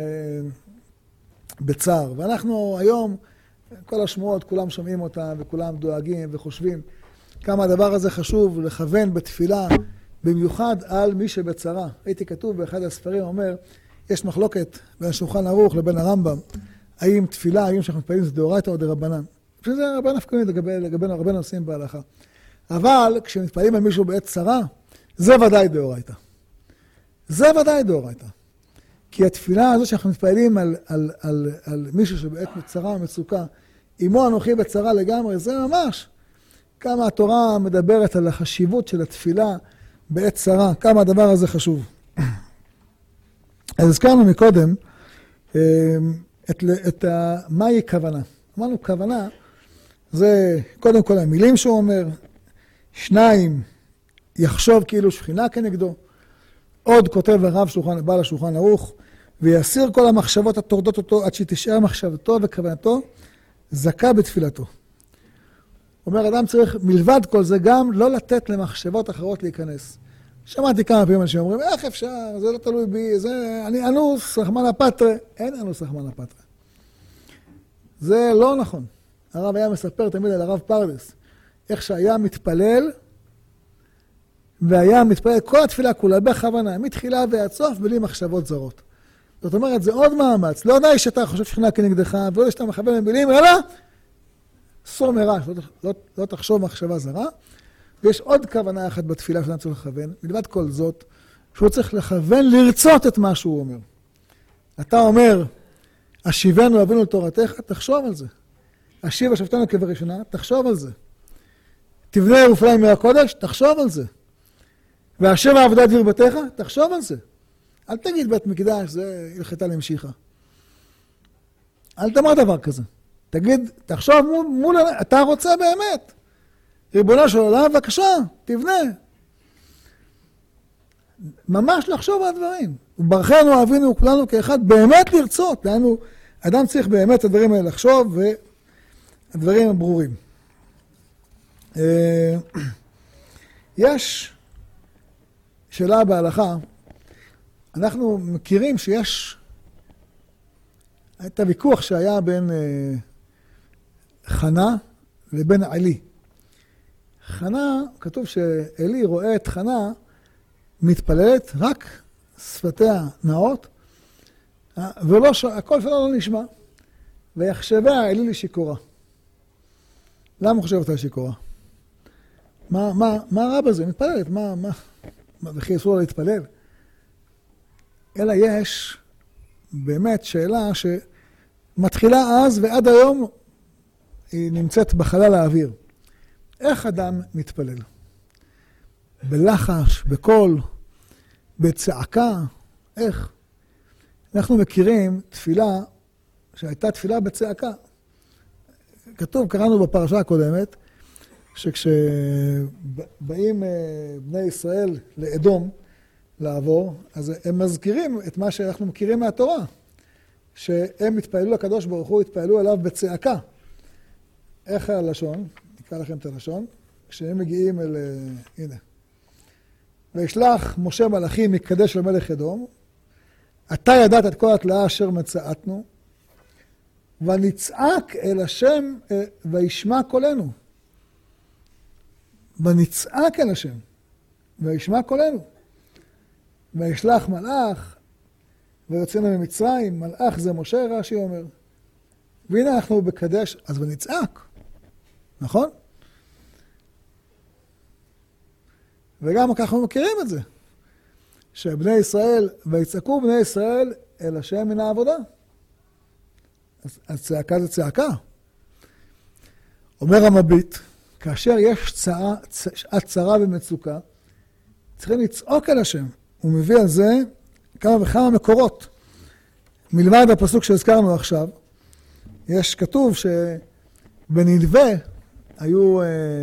בצער. ואנחנו היום, כל השמועות, כולם שומעים אותם, וכולם דואגים וחושבים כמה הדבר הזה חשוב לכוון בתפילה, במיוחד על מי שבצרה. הייתי כתוב באחד הספרים, אומר, יש מחלוקת בין השולחן ערוך לבין הרמב"ם, האם תפילה, האם שאנחנו מתפללים זה דאורייתא או דרבנן. שזה רבן נפקא מינה לגבי, לגבי הרבה נושאים בהלכה. אבל כשמתפללים על מישהו בעת צרה, זה ודאי דאורייתא. זה ודאי דאורייתא. כי התפילה הזו שאנחנו מתפללים על, על, על, על מישהו שבעת צרה או מצוקה, עמו אנוכי בצרה לגמרי, זה ממש כמה התורה מדברת על החשיבות של התפילה בעת צרה, כמה הדבר הזה חשוב. אז הזכרנו מקודם את, את ה, מהי כוונה. אמרנו כוונה זה קודם כל המילים שהוא אומר, שניים יחשוב כאילו שכינה כנגדו, עוד כותב הרב שולחן, בעל השולחן ערוך, ויסיר כל המחשבות הטורדות אותו עד שתשאר מחשבתו וכוונתו זכה בתפילתו. אומר, אדם צריך מלבד כל זה גם לא לתת למחשבות אחרות להיכנס. שמעתי כמה פעמים אנשים אומרים, איך אפשר, זה לא תלוי בי, זה, אני אנוס, רחמנא פטרי. אין אנוס רחמנא פטרי. זה לא נכון. הרב היה מספר תמיד על הרב פרדס, איך שהיה מתפלל, והיה מתפלל כל התפילה כולה בכוונה, מתחילה ועד סוף, בלי מחשבות זרות. זאת אומרת, זה עוד מאמץ. לא די שאתה חושב שכינה כנגדך, ולא שאתה מכוון למילים, אלא סור מרע, לא, לא, לא תחשוב מחשבה זרה. ויש עוד כוונה אחת בתפילה שאתה צריך לכוון, מלבד כל זאת, שהוא צריך לכוון לרצות את מה שהוא אומר. אתה אומר, השיבנו אבינו לתורתך, תחשוב על זה. השיב השבתנו כבראשונה, תחשוב על זה. תבנה ירושלים מעיר הקודש, תחשוב על זה. והשב עבודת דביר בתיך, תחשוב על זה. אל תגיד בית מקדש, זה הלכתה להמשיכה. אל תאמר דבר כזה. תגיד, תחשוב מול, מול, אתה רוצה באמת. ריבונו של עולם, בבקשה, תבנה. ממש לחשוב על הדברים. וברכנו אבינו כולנו כאחד באמת לרצות. לנו, אדם צריך באמת את הדברים האלה לחשוב, והדברים הם ברורים. יש שאלה בהלכה, אנחנו מכירים שיש את הוויכוח שהיה בין חנה לבין עלי. חנה, כתוב שאלי רואה את חנה מתפללת, רק שפתיה נאות, ולא ש... הכל שלה לא נשמע. ויחשבה אלי לשיכורה. למה הוא חושב אותה לשיכורה? מה, מה, מה רע בזה? מתפללת, מה, מה? וכי אסור לה להתפלל? אלא יש באמת שאלה שמתחילה אז ועד היום היא נמצאת בחלל האוויר. איך אדם מתפלל? בלחש, בקול, בצעקה, איך? אנחנו מכירים תפילה שהייתה תפילה בצעקה. כתוב, קראנו בפרשה הקודמת, שכשבאים בני ישראל לאדום, לעבור, אז הם מזכירים את מה שאנחנו מכירים מהתורה, שהם התפעלו לקדוש ברוך הוא, התפעלו אליו בצעקה. איך הלשון? נקרא לכם את הלשון. כשהם מגיעים אל... הנה. וישלח משה מלאכים מקדש למלך אדום, אתה ידעת את כל התלאה אשר מצאתנו, ונצעק אל השם וישמע קולנו. ונצעק אל השם וישמע קולנו. וישלח מלאך ויוצאנו ממצרים, מלאך זה משה, רש"י אומר. והנה אנחנו בקדש, אז ונצעק, נכון? וגם ככה אנחנו מכירים את זה, שבני ישראל, ויצעקו בני ישראל אל השם מן העבודה. אז, אז צעקה זה צעקה. אומר המביט, כאשר יש צעה, שעת צרה ומצוקה, צריכים לצעוק אל השם. הוא מביא על זה כמה וכמה מקורות. מלבד הפסוק שהזכרנו עכשיו, יש כתוב שבנלווה היו,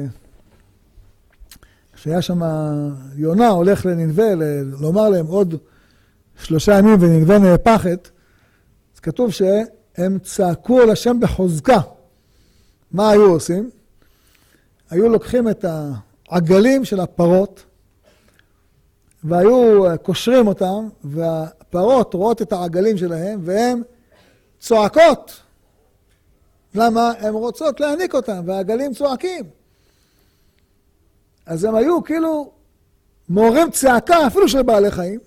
שהיה שם יונה הולך לנלווה, לומר להם עוד שלושה ימים ונלווה נהפכת, אז כתוב שהם צעקו אל השם בחוזקה. מה היו עושים? היו לוקחים את העגלים של הפרות, והיו קושרים אותם, והפרות רואות את העגלים שלהם, והן צועקות. למה? הן רוצות להעניק אותם, והעגלים צועקים. אז הם היו כאילו מעוררים צעקה, אפילו של בעלי חיים,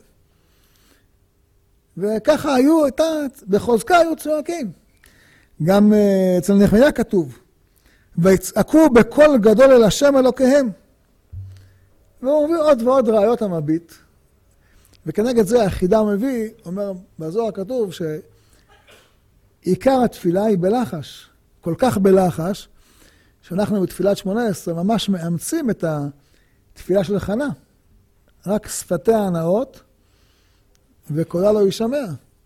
וככה היו, הייתה, בחוזקה היו צועקים. גם אצל נחמיה כתוב, ויצעקו בקול גדול אל השם אלוקיהם. והוא מביא עוד ועוד ראיות המביט, וכנגד זה החידה מביא, אומר בזוהר כתוב שעיקר התפילה היא בלחש, כל כך בלחש, שאנחנו בתפילת שמונה עשרה ממש מאמצים את התפילה של חנה, רק שפתיה הנאות וקולה לא יישמע.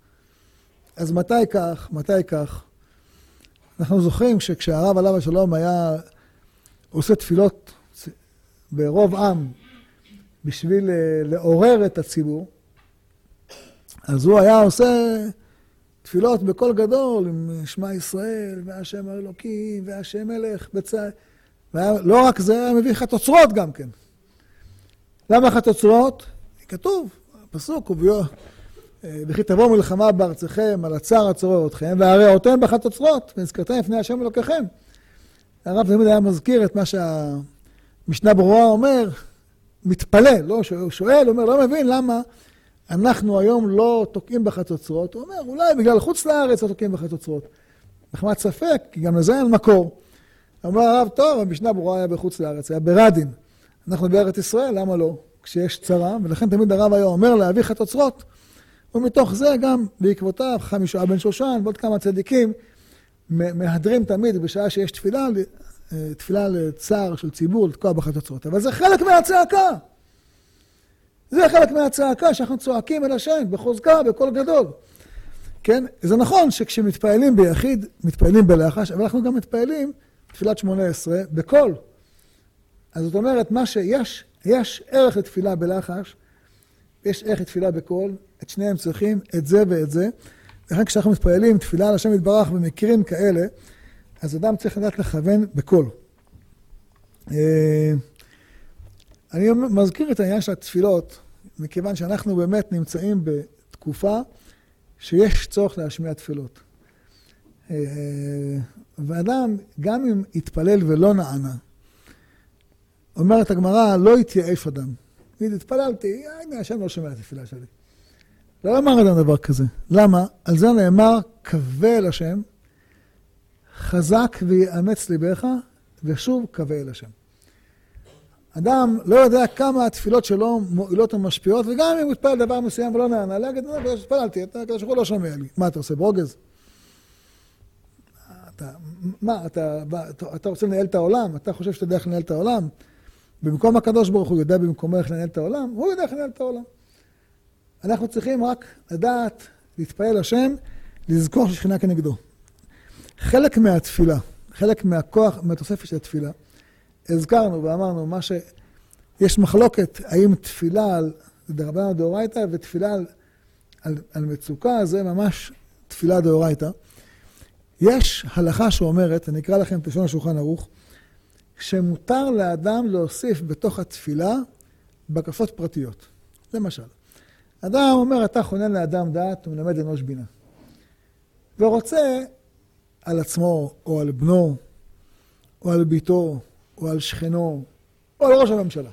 אז מתי כך, מתי כך? אנחנו זוכרים שכשהרב עליו השלום היה עושה תפילות ברוב עם, בשביל לעורר את הציבור, אז הוא היה עושה תפילות בקול גדול, עם שמע ישראל, והשם האלוקים, והשם מלך, בצע... לא רק זה, היה מביא חתוצרות גם כן. למה חתוצרות? כתוב, הפסוק, וכי תבוא מלחמה בארצכם, על הצער הצורר אתכם, והראותם בחתוצרות, ונזכרתם לפני השם אלוקיכם. הרב תמיד היה מזכיר את מה שהמשנה ברורה אומר, מתפלל, לא שואל, אומר, לא מבין למה אנחנו היום לא תוקעים בחצוצרות. הוא אומר, אולי בגלל חוץ לארץ לא תוקעים בחצוצרות. נחמת ספק, כי גם לזה אין מקור. אומר הרב, טוב, המשנה ברורה היה בחוץ לארץ, היה ברדין. אנחנו בארץ ישראל, למה לא? כשיש צרה, ולכן תמיד הרב היה אומר להביא חצוצרות. ומתוך זה גם בעקבותיו, חמישה בן שושן, ועוד כמה צדיקים, מהדרים תמיד בשעה שיש תפילה, תפילה לצער של ציבור, לתקוע בחצוצרות. אבל זה חלק מהצעקה. זה חלק מהצעקה שאנחנו צועקים אל השם, בחוזקה, בקול גדול. כן? זה נכון שכשמתפעלים ביחיד, מתפעלים בלחש, אבל אנחנו גם מתפעלים תפילת שמונה עשרה בקול. אז זאת אומרת, מה שיש, יש ערך לתפילה בלחש, יש ערך לתפילה בקול, את שניהם צריכים, את זה ואת זה. לכן כשאנחנו מתפעלים תפילה על השם יתברך במקרים כאלה, אז אדם צריך לדעת לכוון בקול. אני מזכיר את העניין של התפילות, מכיוון שאנחנו באמת נמצאים בתקופה שיש צורך להשמיע תפילות. ואדם, גם אם יתפלל ולא נענה, אומרת הגמרא, לא יתייאש אדם. אם התפללתי, הנה השם לא שומע את התפילה שלי. לא אמר אדם דבר כזה. למה? על זה נאמר, קווה אל השם, חזק ויאמץ ליבך, ושוב קווה אל השם. אדם לא יודע כמה התפילות שלו מועילות ומשפיעות, וגם אם הוא התפלל דבר מסוים ולא נענה, להגיד, לא, התפללתי, אתה לא שומע לי. מה אתה עושה, ברוגז? אתה, מה, אתה, אתה רוצה לנהל את העולם? אתה חושב שאתה יודע איך לנהל את העולם? במקום הקדוש ברוך הוא יודע במקומו איך לנהל את העולם, הוא יודע איך לנהל את העולם. אנחנו צריכים רק לדעת, להתפעל השם, לזכור ששכינה כנגדו. חלק מהתפילה, חלק מהכוח, מהתוספת של התפילה, הזכרנו ואמרנו מה שיש מחלוקת, האם תפילה על זה דרבנן דאורייתא, ותפילה על, על, על מצוקה זה ממש תפילה דאורייתא. יש הלכה שאומרת, אני אקרא לכם את לשון השולחן ערוך, שמותר לאדם להוסיף בתוך התפילה בקשות פרטיות. למשל, אדם אומר, אתה חונן לאדם דעת ומלמד אנוש בינה. ורוצה על עצמו, או על בנו, או על ביתו, או על שכנו, או על ראש הממשלה.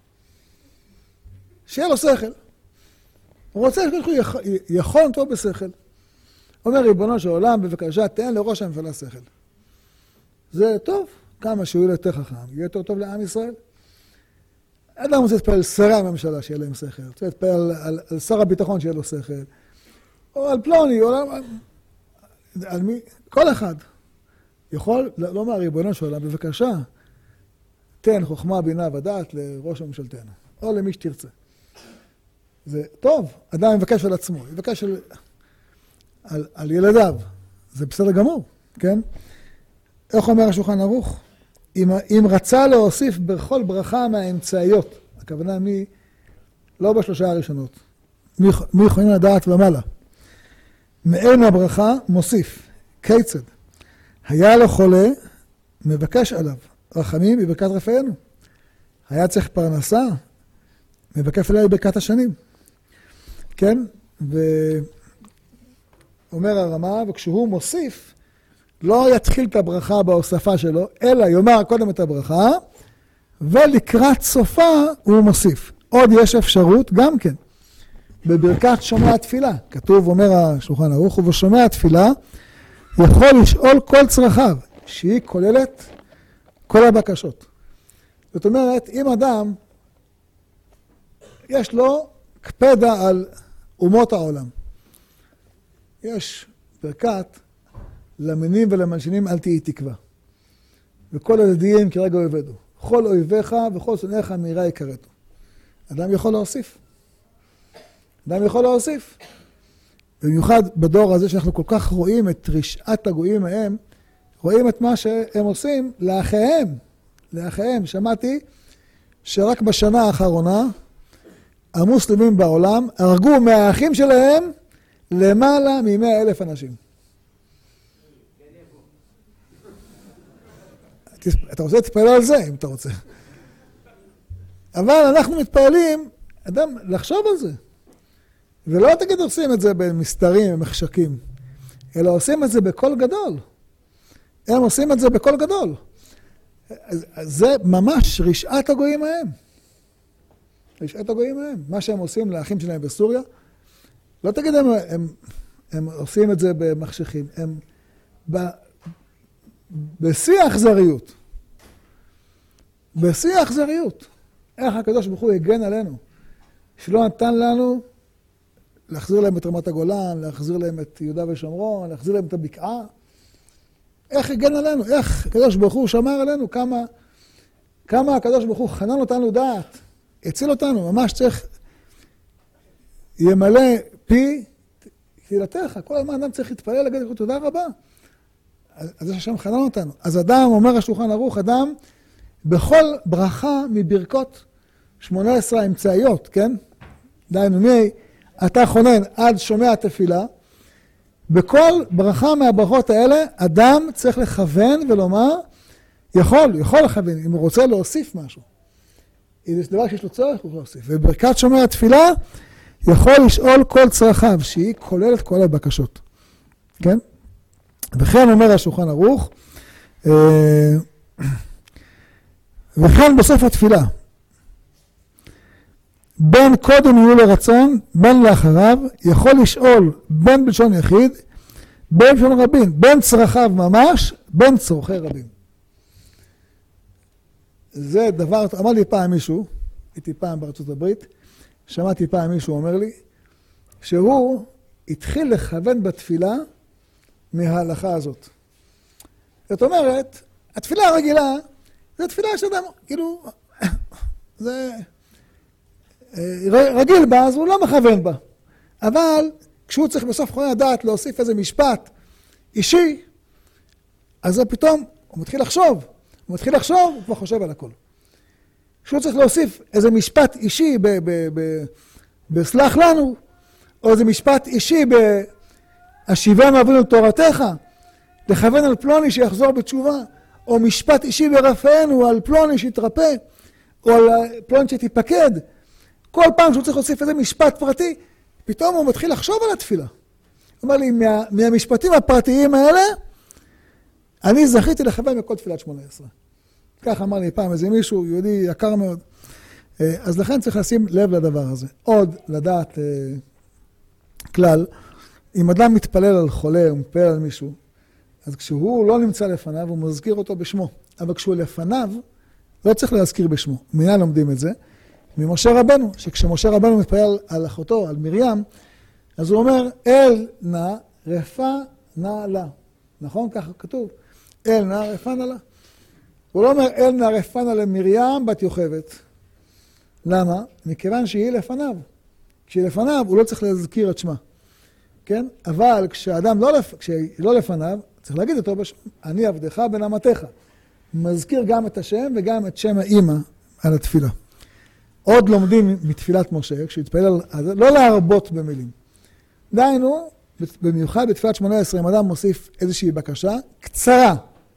שיהיה לו שכל. הוא רוצה שהוא יכול אותו בשכל. אומר ריבונו של עולם, בבקשה, תן לראש הממשלה שכל. זה טוב, כמה שהוא יהיה יותר חכם, יהיה יותר טוב לעם ישראל. אדם רוצה להתפעל על שרי הממשלה שיהיה להם שכל, רוצה להתפעל על, על, על שר הביטחון שיהיה לו שכל, או על פלוני, או על, על מי, כל אחד יכול לומר ריבונו של עולם, בבקשה, תן חוכמה, בינה ודעת לראש הממשלתנו, או למי שתרצה. זה טוב, אדם מבקש על עצמו, מבקש על, על, על ילדיו, זה בסדר גמור, כן? איך אומר השולחן ערוך? אם, אם רצה להוסיף בכל ברכה מהאמצעיות, הכוונה מי, לא בשלושה הראשונות, מי, מי יכולים לדעת ומעלה. מאין הברכה מוסיף, כיצד? היה לו חולה, מבקש עליו, רחמים בברכת רפאנו. היה צריך פרנסה, מבקש עליו בברכת השנים. כן? ואומר הרמה, וכשהוא מוסיף, לא יתחיל את הברכה בהוספה שלו, אלא יאמר קודם את הברכה, ולקראת סופה הוא מוסיף. עוד יש אפשרות גם כן, בברכת שומע התפילה. כתוב, אומר השולחן ערוך, ובשומע התפילה יכול לשאול כל צרכיו, שהיא כוללת כל הבקשות. זאת אומרת, אם אדם, יש לו קפדה על אומות העולם. יש ברכת למינים ולמלשינים אל תהי תקווה. וכל הדדיים כרגע אויבדו. כל אויביך וכל שונאיך מהרה יקרתו. אדם יכול להוסיף. אדם יכול להוסיף. במיוחד בדור הזה שאנחנו כל כך רואים את רשעת הגויים מהם, רואים את מה שהם עושים לאחיהם. לאחיהם. שמעתי שרק בשנה האחרונה המוסלמים בעולם הרגו מהאחים שלהם למעלה ממאה אלף אנשים. אתה רוצה להתפעל על זה, אם אתה רוצה. אבל אנחנו מתפעלים, אדם, לחשוב על זה. ולא תגיד עושים את זה במסתרים, במחשקים, אלא עושים את זה בקול גדול. הם עושים את זה בקול גדול. זה ממש רשעת הגויים מהם. רשעת הגויים מהם. מה שהם עושים לאחים שלהם בסוריה, לא תגיד הם, הם, הם עושים את זה במחשכים, הם ב, בשיא האכזריות. בשיא האכזריות. איך הקדוש ברוך הוא הגן עלינו, שלא נתן לנו להחזיר להם את רמת הגולן, להחזיר להם את יהודה ושומרון, להחזיר להם את הבקעה. איך הגן עלינו, איך הקדוש ברוך הוא שמר עלינו, כמה, כמה הקדוש ברוך הוא חנן אותנו דעת, הציל אותנו, ממש צריך ימלא פי תהילתך, כל הזמן אדם צריך להתפלל, להגיד לך תודה רבה. אז זה שהשם חנן אותנו. אז אדם, אומר השולחן ערוך, אדם בכל ברכה מברכות שמונה עשרה אמצעיות, כן? דיינו מי, אתה חונן עד שומע תפילה, בכל ברכה מהברכות האלה, אדם צריך לכוון ולומר, יכול, יכול לכוון, אם הוא רוצה להוסיף משהו. אם יש דבר שיש לו צורך, הוא יכול להוסיף. וברכת שומע התפילה, יכול לשאול כל צרכיו, שהיא כוללת כל הבקשות. כן? וכן אומר השולחן ערוך, וכן בסוף התפילה, בין קודם יהיו לרצון, בין לאחריו, יכול לשאול בין בלשון יחיד, בין בלשון רבים, בין צרכיו ממש, בין צורכי רבים. זה דבר, אמר לי פעם מישהו, הייתי פעם בארצות הברית, שמעתי פעם מישהו אומר לי, שהוא התחיל לכוון בתפילה מההלכה הזאת. זאת אומרת, התפילה הרגילה, זה תפילה שאדם, כאילו, זה רגיל בה, אז הוא לא מכוון בה. אבל כשהוא צריך בסוף חוני הדעת להוסיף איזה משפט אישי, אז זה פתאום, הוא מתחיל לחשוב. הוא מתחיל לחשוב, הוא כבר חושב על הכל. כשהוא צריך להוסיף איזה משפט אישי ב- ב- ב- בסלח לנו, או זה משפט אישי בהשיבה מאבינו תורתך, לכוון על פלוני שיחזור בתשובה, או משפט אישי ברפאנו על פלוני שיתרפא, או על פלוני שתיפקד. כל פעם שהוא צריך להוסיף איזה משפט פרטי, פתאום הוא מתחיל לחשוב על התפילה. הוא אומר לי, מה, מהמשפטים הפרטיים האלה, אני זכיתי לכוון בכל תפילת שמונה עשרה. כך אמר לי פעם איזה מישהו, יהודי יקר מאוד. אז לכן צריך לשים לב לדבר הזה. עוד לדעת אה, כלל, אם אדם מתפלל על חולה, הוא מתפלל על מישהו, אז כשהוא לא נמצא לפניו, הוא מזכיר אותו בשמו. אבל כשהוא לפניו, לא צריך להזכיר בשמו. מיד לומדים את זה. ממשה רבנו, שכשמשה רבנו מתפלל על אחותו, על מרים, אז הוא אומר, אל נא רפא נא לה. נכון? ככה כתוב. אל נא רפא נא לה. הוא לא אומר, אל נא רפא נא למרים בת יוכבת. למה? מכיוון שהיא לפניו. כשהיא לפניו, הוא לא צריך להזכיר את שמה. כן? אבל כשאדם לא, לפ... כשהיא לא לפניו, צריך להגיד אותו בשם, אני עבדך בן אמתך. מזכיר גם את השם וגם את שם האמא על התפילה. עוד לומדים מתפילת משה, כשהתפלל על זה, לא להרבות במילים. דהיינו, במיוחד בתפילת שמונה עשרה, אם אדם מוסיף איזושהי בקשה, קצרה.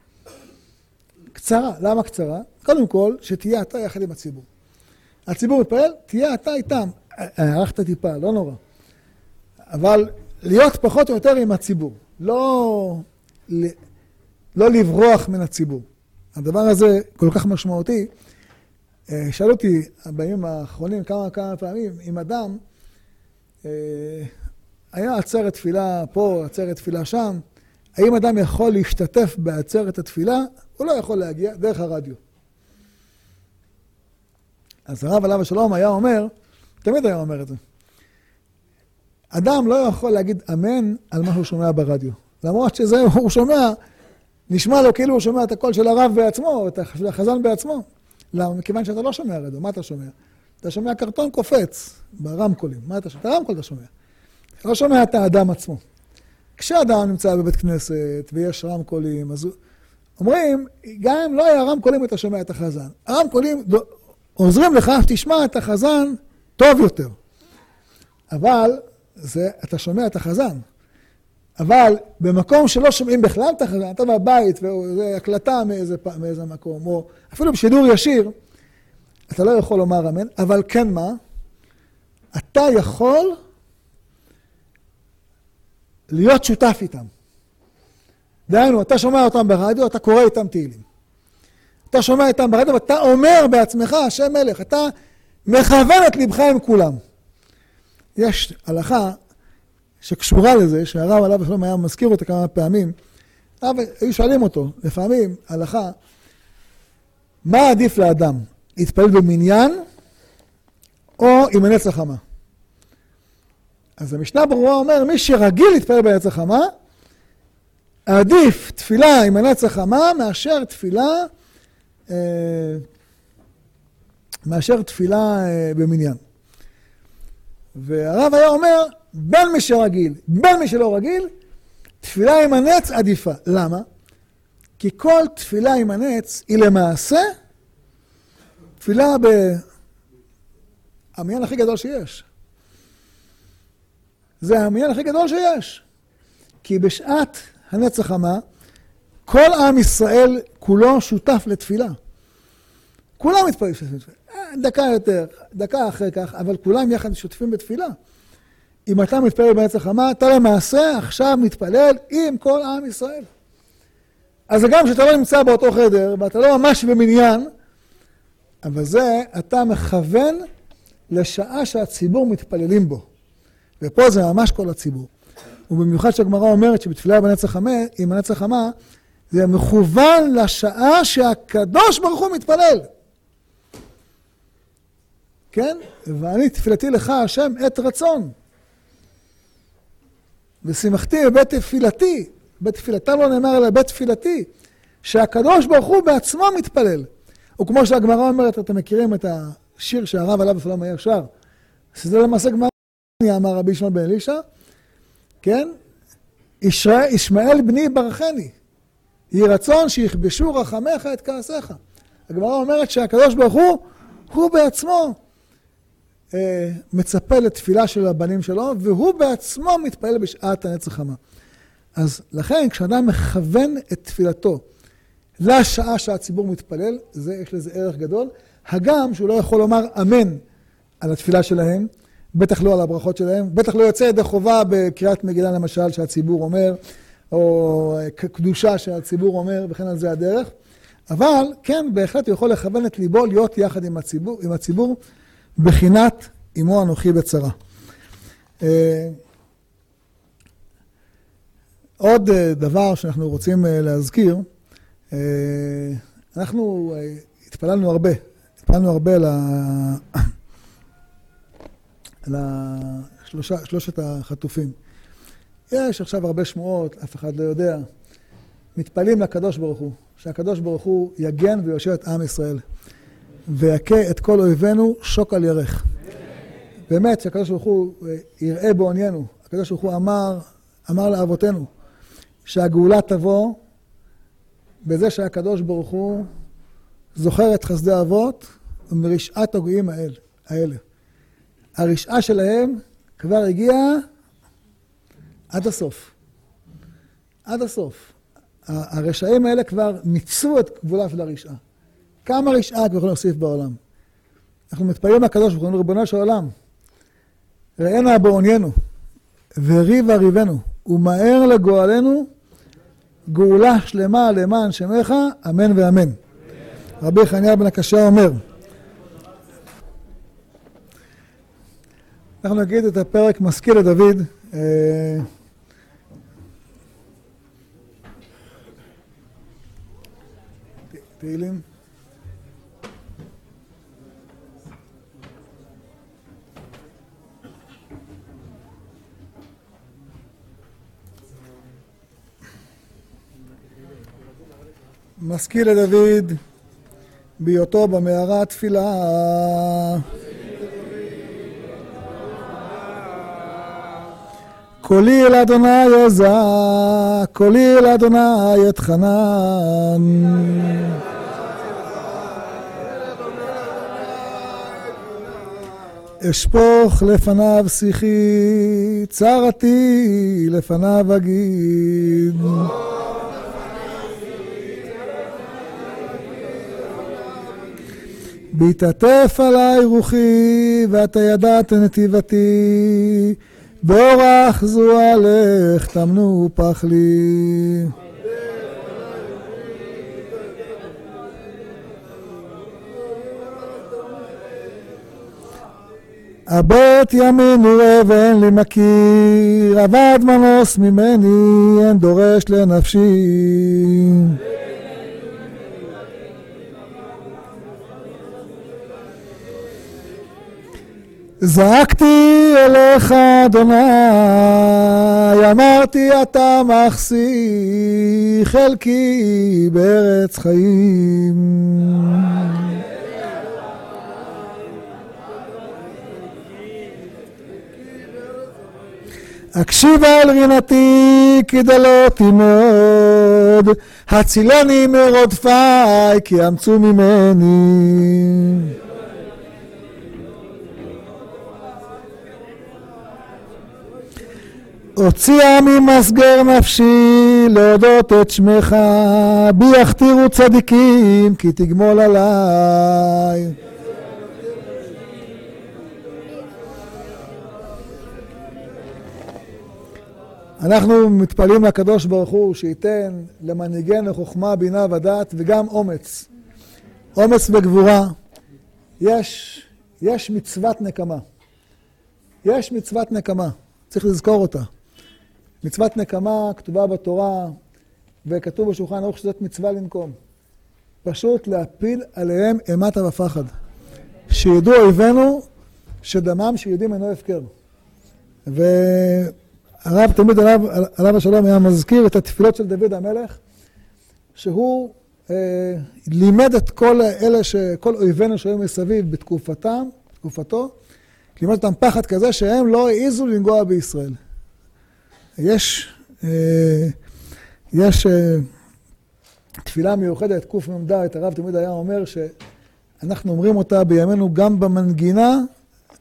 קצרה. למה קצרה? קודם כל, שתהיה אתה יחד עם הציבור. הציבור מתפלל, תהיה אתה איתם. הערכת טיפה, לא נורא. אבל להיות פחות או יותר עם הציבור. לא, לא לברוח מן הציבור. הדבר הזה כל כך משמעותי. שאלו אותי בימים האחרונים כמה כמה פעמים, אם אדם היה עצרת תפילה פה, עצרת תפילה שם, האם אדם יכול להשתתף בעצרת התפילה? הוא לא יכול להגיע דרך הרדיו. אז הרב עליו השלום היה אומר, תמיד היה אומר את זה, אדם לא יכול להגיד אמן על מה שהוא שומע ברדיו. למרות שזה הוא שומע, נשמע לו כאילו הוא שומע את הקול של הרב בעצמו, או את החזן בעצמו. למה? מכיוון שאתה לא שומע רדיו, מה אתה שומע? אתה שומע קרטון קופץ ברמקולים, מה אתה שומע? את הרמקול אתה שומע. אתה לא שומע את האדם עצמו. כשאדם נמצא בבית כנסת ויש רמקולים, אז אומרים, גם אם לא היה רמקולים אתה שומע את החזן. הרמקולים עוזרים לך שתשמע את החזן טוב יותר. אבל זה, אתה שומע את החזן. אבל במקום שלא שומעים בכלל את החזן, אתה בבית וזה הקלטה מאיזה, מאיזה מקום, או אפילו בשידור ישיר, אתה לא יכול לומר אמן, אבל כן מה? אתה יכול להיות שותף איתם. דהיינו, אתה שומע אותם ברדיו, אתה קורא איתם תהילים. אתה שומע איתם ברדיו, ואתה אומר בעצמך, השם מלך, אתה מכוון את לבך עם כולם. יש הלכה שקשורה לזה, שהרב עליו השלום היה מזכיר אותה כמה פעמים, אבל היו שואלים אותו, לפעמים, הלכה, מה עדיף לאדם? להתפלל במניין, או עם הנץ החמה? אז המשנה ברורה אומר, מי שרגיל להתפלל בנץ החמה, עדיף תפילה עם הנץ החמה, מאשר תפילה, אה, מאשר תפילה אה, במניין. והרב היה אומר, בין מי שרגיל, בין מי שלא רגיל, תפילה עם הנץ עדיפה. למה? כי כל תפילה עם הנץ היא למעשה תפילה במניין הכי גדול שיש. זה המניין הכי גדול שיש. כי בשעת הנץ החמה, כל עם ישראל כולו שותף לתפילה. כולם מתפללים לתפילה. דקה יותר, דקה אחרי כך, אבל כולם יחד שותפים בתפילה. אם אתה מתפלל בנץ החמה, אתה למעשה עכשיו מתפלל עם כל עם ישראל. אז זה גם שאתה לא נמצא באותו חדר, ואתה לא ממש במניין, אבל זה אתה מכוון לשעה שהציבור מתפללים בו. ופה זה ממש כל הציבור. ובמיוחד שהגמרא אומרת שבתפילה בנץ החמה, עם הנץ החמה, זה מכוון לשעה שהקדוש ברוך הוא מתפלל. כן? ואני תפילתי לך השם את רצון. ושימחתי בבית תפילתי, בית תפילתה לא נאמר אלא בית תפילתי, שהקדוש ברוך הוא בעצמו מתפלל. וכמו שהגמרא אומרת, אתם מכירים את השיר שהרב עליו השלום היה שר, שזה למעשה גמרא, אמר רבי ישמעאל בן אלישע, כן? ישמעאל בני ברכני, יהי רצון שיכבשו רחמך את כעסיך. הגמרא אומרת שהקדוש ברוך הוא, הוא בעצמו אה, מצפה לתפילה של הבנים שלו, והוא בעצמו מתפלל בשעת הנץ החמה. אז לכן, כשאדם מכוון את תפילתו לשעה שהציבור מתפלל, זה, יש לזה ערך גדול. הגם שהוא לא יכול לומר אמן על התפילה שלהם, בטח לא על הברכות שלהם, בטח לא יוצא ידי חובה בקריאת מגילה למשל שהציבור אומר, או קדושה שהציבור אומר, וכן על זה הדרך. אבל כן, בהחלט הוא יכול לכוון את ליבו להיות יחד עם הציבור, עם הציבור בחינת עמו אנוכי בצרה. עוד דבר שאנחנו רוצים להזכיר, אנחנו התפללנו הרבה, התפללנו הרבה לשלושת החטופים. יש עכשיו הרבה שמועות, אף אחד לא יודע. מתפללים לקדוש ברוך הוא, שהקדוש ברוך הוא יגן ויושיע את עם ישראל, ויכה את כל אויבינו שוק על ירך. באמת שהקדוש ברוך הוא יראה בעוניינו. הקדוש ברוך הוא אמר, אמר לאבותינו, שהגאולה תבוא בזה שהקדוש ברוך הוא זוכר את חסדי אבות ומרשעת הגויים האלה. הרשעה שלהם כבר הגיעה עד הסוף. עד הסוף. הרשעים האלה כבר מיצו את גבולה של הרשעה. כמה רשעה אנחנו יכולים להוסיף בעולם? אנחנו מתפללים לקדוש ברוך הוא, ריבונו של עולם, ראינה בעוניינו וריבה ריבנו ומהר לגואלנו גאולה שלמה למען שמך, אמן ואמן. רבי חניה בן הקשה אומר, אנחנו נגיד את הפרק משכיל לדוד, תהילים. משכיל לדוד בהיותו במערה תפילה. קולי אל אדוני עזה, קולי אל אדוני אתחנן. אשפוך לפניו שיחי, צרתי לפניו אגיד. בהתעטף עליי רוחי, ואתה ידעת נתיבתי, באורח זו הלך תמנו פח לי. הבט ימין וראה ואין לי מכיר, עבד מנוס ממני, אין דורש לנפשי. זעקתי אליך אדוני, אמרתי אתה מחסי, חלקי בארץ חיים. הקשיבה אל רינתי כי דלותי מאוד, הצילני מרודפיי כי אמצו ממני. הוציאה ממסגר נפשי להודות את שמך, בי יכתירו צדיקים כי תגמול עליי. אנחנו מתפללים לקדוש ברוך הוא שייתן למנהיגנו חוכמה, בינה ודעת וגם אומץ. אומץ וגבורה. יש, יש מצוות נקמה. יש מצוות נקמה. צריך לזכור אותה. מצוות נקמה כתובה בתורה וכתוב בשולחן ערוך שזאת מצווה לנקום. פשוט להפיל עליהם אימתה ופחד. שידעו אויבינו שדמם של יהודים אינו הפקר. והרב תמיד עליו, עליו השלום היה מזכיר את התפילות של דוד המלך, שהוא אה, לימד את כל אלה, כל אויבינו שהיו מסביב בתקופתם, תקופתו, לימד אותם פחד כזה שהם לא העיזו לנגוע בישראל. יש, אה, יש אה, תפילה מיוחדת, קוף ממדה, את הרב תמיד היה אומר שאנחנו אומרים אותה בימינו גם במנגינה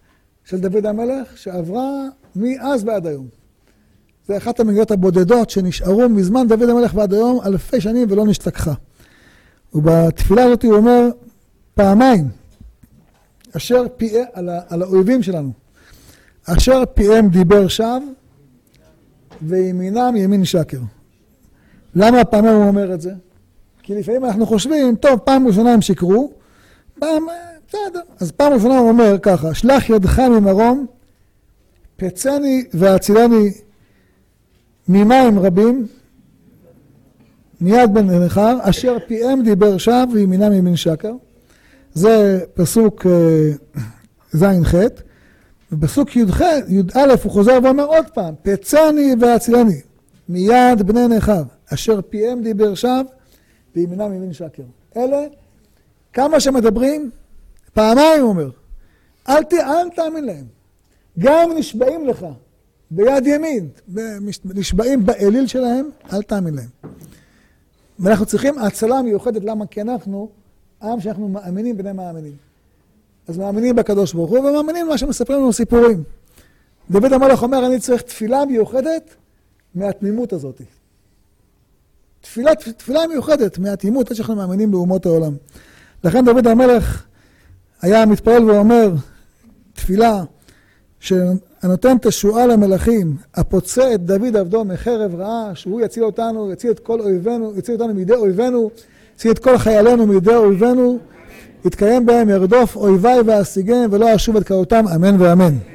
של דוד המלך שעברה מאז ועד היום. זה אחת המגילות הבודדות שנשארו מזמן דוד המלך ועד היום אלפי שנים ולא נשתכחה. ובתפילה הזאת הוא אומר פעמיים, אשר פי, על, על האויבים שלנו, אשר פיהם דיבר שווא וימינם ימין שקר. למה פעמיים הוא אומר את זה? כי לפעמים אנחנו חושבים, טוב, פעם ראשונה הם שיקרו, פעם, בסדר. אז פעם ראשונה הוא אומר ככה, שלח ידך ממרום, פצני והצילני ממים רבים, מיד בן נכר, אשר פיהם דיבר שווא וימינם ימין שקר. זה פסוק זין ח'. ובפסוק י"ח, י"א הוא חוזר ואומר עוד פעם, פצני והצילני מיד בני נכר, אשר פיהם דיבר שווא וימינם ימין שקר. אלה, כמה שמדברים, פעמיים הוא אומר, אל, ת, אל תאמין להם. גם נשבעים לך ביד ימין, נשבעים באליל שלהם, אל תאמין להם. ואנחנו צריכים הצלה מיוחדת, למה? כי אנחנו עם שאנחנו מאמינים בני מאמינים. אז מאמינים בקדוש ברוך הוא, ומאמינים מה שמספרים לנו סיפורים. דוד המלך אומר, אני צריך תפילה מיוחדת מהתמימות הזאת. תפילה, תפילה מיוחדת מהתמימות, עד שאנחנו מאמינים באומות העולם. לכן דוד המלך היה מתפעל ואומר, תפילה שנותן תשועה למלכים, הפוצע את דוד עבדו מחרב רעה, שהוא יציל אותנו, יציל את כל אויבינו, יציל אותנו מידי אויבינו, יציל את כל חיילינו מידי אויבינו, יתקיים בהם ירדוף אויביי ואשיגם ולא אשוב את קראותם, אמן ואמן.